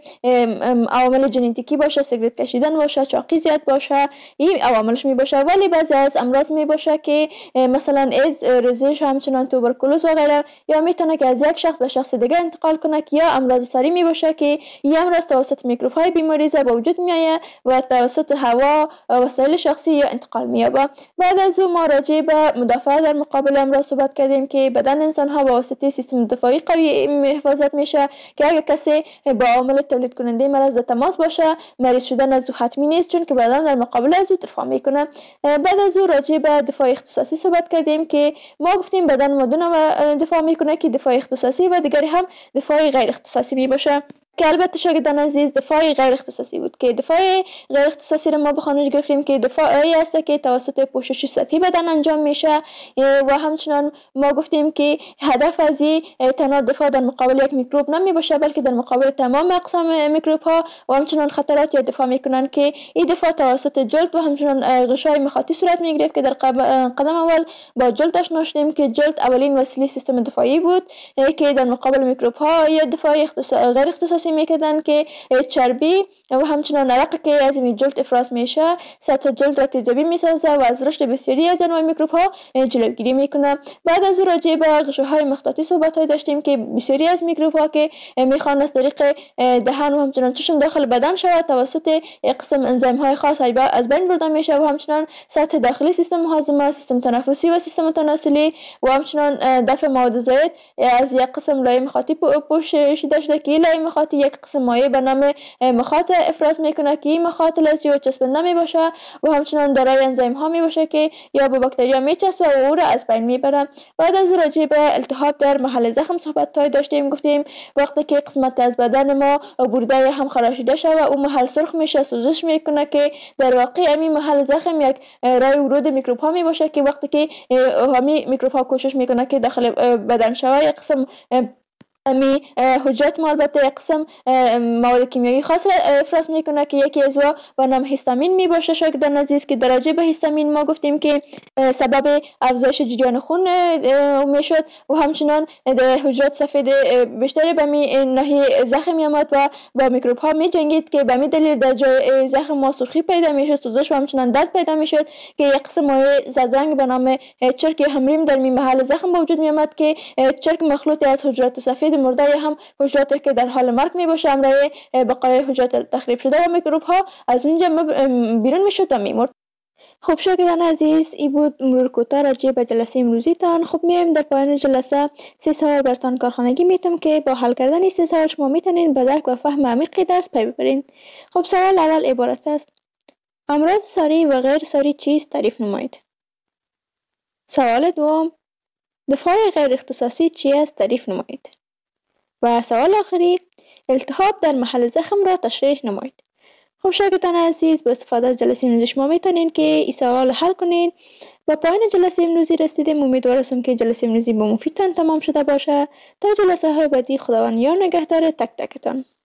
عوامل ژنتیکی باشه، سیگرت کشیدن باشه، چاقی زیاد باشه، این عواملش می باشه. ولی بعضی از امراض می باشه که مثلا ایدز، ریزش، همچنین توبرکلوز و غیره، یا میتونه که از یک شخص به شخص دیگه انتقال کنه، یا امراض ساری می باشه که این امراض توسط میکروب های بیماریزا به وجود می آید و توسط هوا، وسایل شخصی یا انتقال می یابه. بعد از اون ما راجع به مدافعت در مقابل امراض صحبت کردیم که بدن انسان ها به واسطه سیستم دفاعی قوی حفاظت میشه که اگر کسی با عامل تولید کننده مرض در تماس باشه، مریض شدن از او حتمی نیست، چون که بدن در مقابل از او دفاع میکنه. بعد از اون راجع به دفاع اختصاصی صحبت کردیم که ما گفتیم بدن مدونه دفاع میکنه که دفاع اختصاصی و دیگری هم دفاع غیر اختصاصی می باشه، که البته شاگردان عزیز دفاع غیر اختصاصی بود که دفاع غیر اختصاصی رو ما به خانش گرفتیم که دفاعی است که توسط پوشش سطحی بدن انجام میشه و همچنان ما گفتیم که هدف از این تنها دفاع در مقابل یک میکروب نمی باشه، بلکه در مقابل تمام اقسام میکروب ها و همچنان خطرات یا دفاع میکنن که این دفاع توسط جلد و همچنان غشای مخاطی صورت میگرفت که در قدم اول با جلد آشنا شدیم که جلد اولین وسیله سیستم دفاعی بود که در مقابل میکروب ها یا دفاع غیر اختصاصی میکردن که چربی و همچنان عرق که از این جلد افراز میشه سطح جلد را تیزابی میسازه و از رشد بسیاری از انواع میکروب ها جلوگیری میکنه. بعد از راجع به غشاهای مخاطی صحبت داشتیم که بسیاری از میکروب ها که میخوان از طریق دهان و همچنان چشم داخل بدن شود توسط قسم انزیم های خاص از بین برده میشه و همچنان سطح داخلی سیستم هاضمه، سیستم تنفسی و سیستم تناسلی و همچنان دفع مواد زائد از یک قسم لایه مخاطی پوشیده شده که لایه مخاطی یک قسم مایع به نام مخاط افراز میکنه که این مخاط لزجی و چسبنده می باشه و همچنان دارای انزیم ها می باشه که یا به باکتریا میچسبه و او را از بین میبره. بعد از راجع به التهاب در محل زخم صحبت داشتیم. گفتیم وقتی که قسمت از بدن ما برده هم خراشیده شده و اون محل سرخ میشه، سوزش میکنه که در واقع همین محل زخم یک راه ورود میکروب ها می باشه که وقتی که همین میکروب ها کوشش میکنه که داخل بدن شود یک قسم امی حجرات ما البته یک قسم مواد کیمیایی خاص را افراز میکنه که یکی از و نام هیستامین می باشه. شاگردان عزیز که درجه به هیستامین ما گفتیم که سبب افزایش جریان خون میشد و همچنان حجرات سفید بیشتری به ناحیه زخم میامد و با میکروب ها می جنگید که به می دلیل در جای زخم ما سرخی پیدا میشد، سوزش و همچنان درد پیدا میشد که یک قسم مایع زردرنگ به نام چرک همریم در محل زخم به وجود میامد که چرک مخلوطی از حجرات سفید مرده یا هم حجراتی که در حال مرگ می باشه همراه بقای حجرات تخریب شده و میکروب ها از اونجا بیرون میشد و میمرد. خب شاگردان عزیز، این بود مرور کوتاه راجع به جلسه امروزی تان. خب میایم در پایان جلسه 3 سوال برتان کارخانگی میتم که با حل کردن این 3 سوال شما میتونین به درک و فهم عمیق درس پی ببرین. خب سوال اول عبارت است: امراض ساری و غیر ساری چیست؟ تعریف نمایید. سوال دوم: دفاع غیر اختصاصی چی است؟ تعریف نمایید. و سوال آخری: التهاب در محل زخم را تشریح نمایید. خب شاگردان عزیز، با استفاده از جلسه امروزی شما میتونین که این سوال حل کنین. با پایان جلسه امروزی رسیدیم. امیدوارم که جلسه امروزی با مفیدتان تمام شده باشه. تا جلسه های بعدی، خداوند یار نگهدار تک تکتان.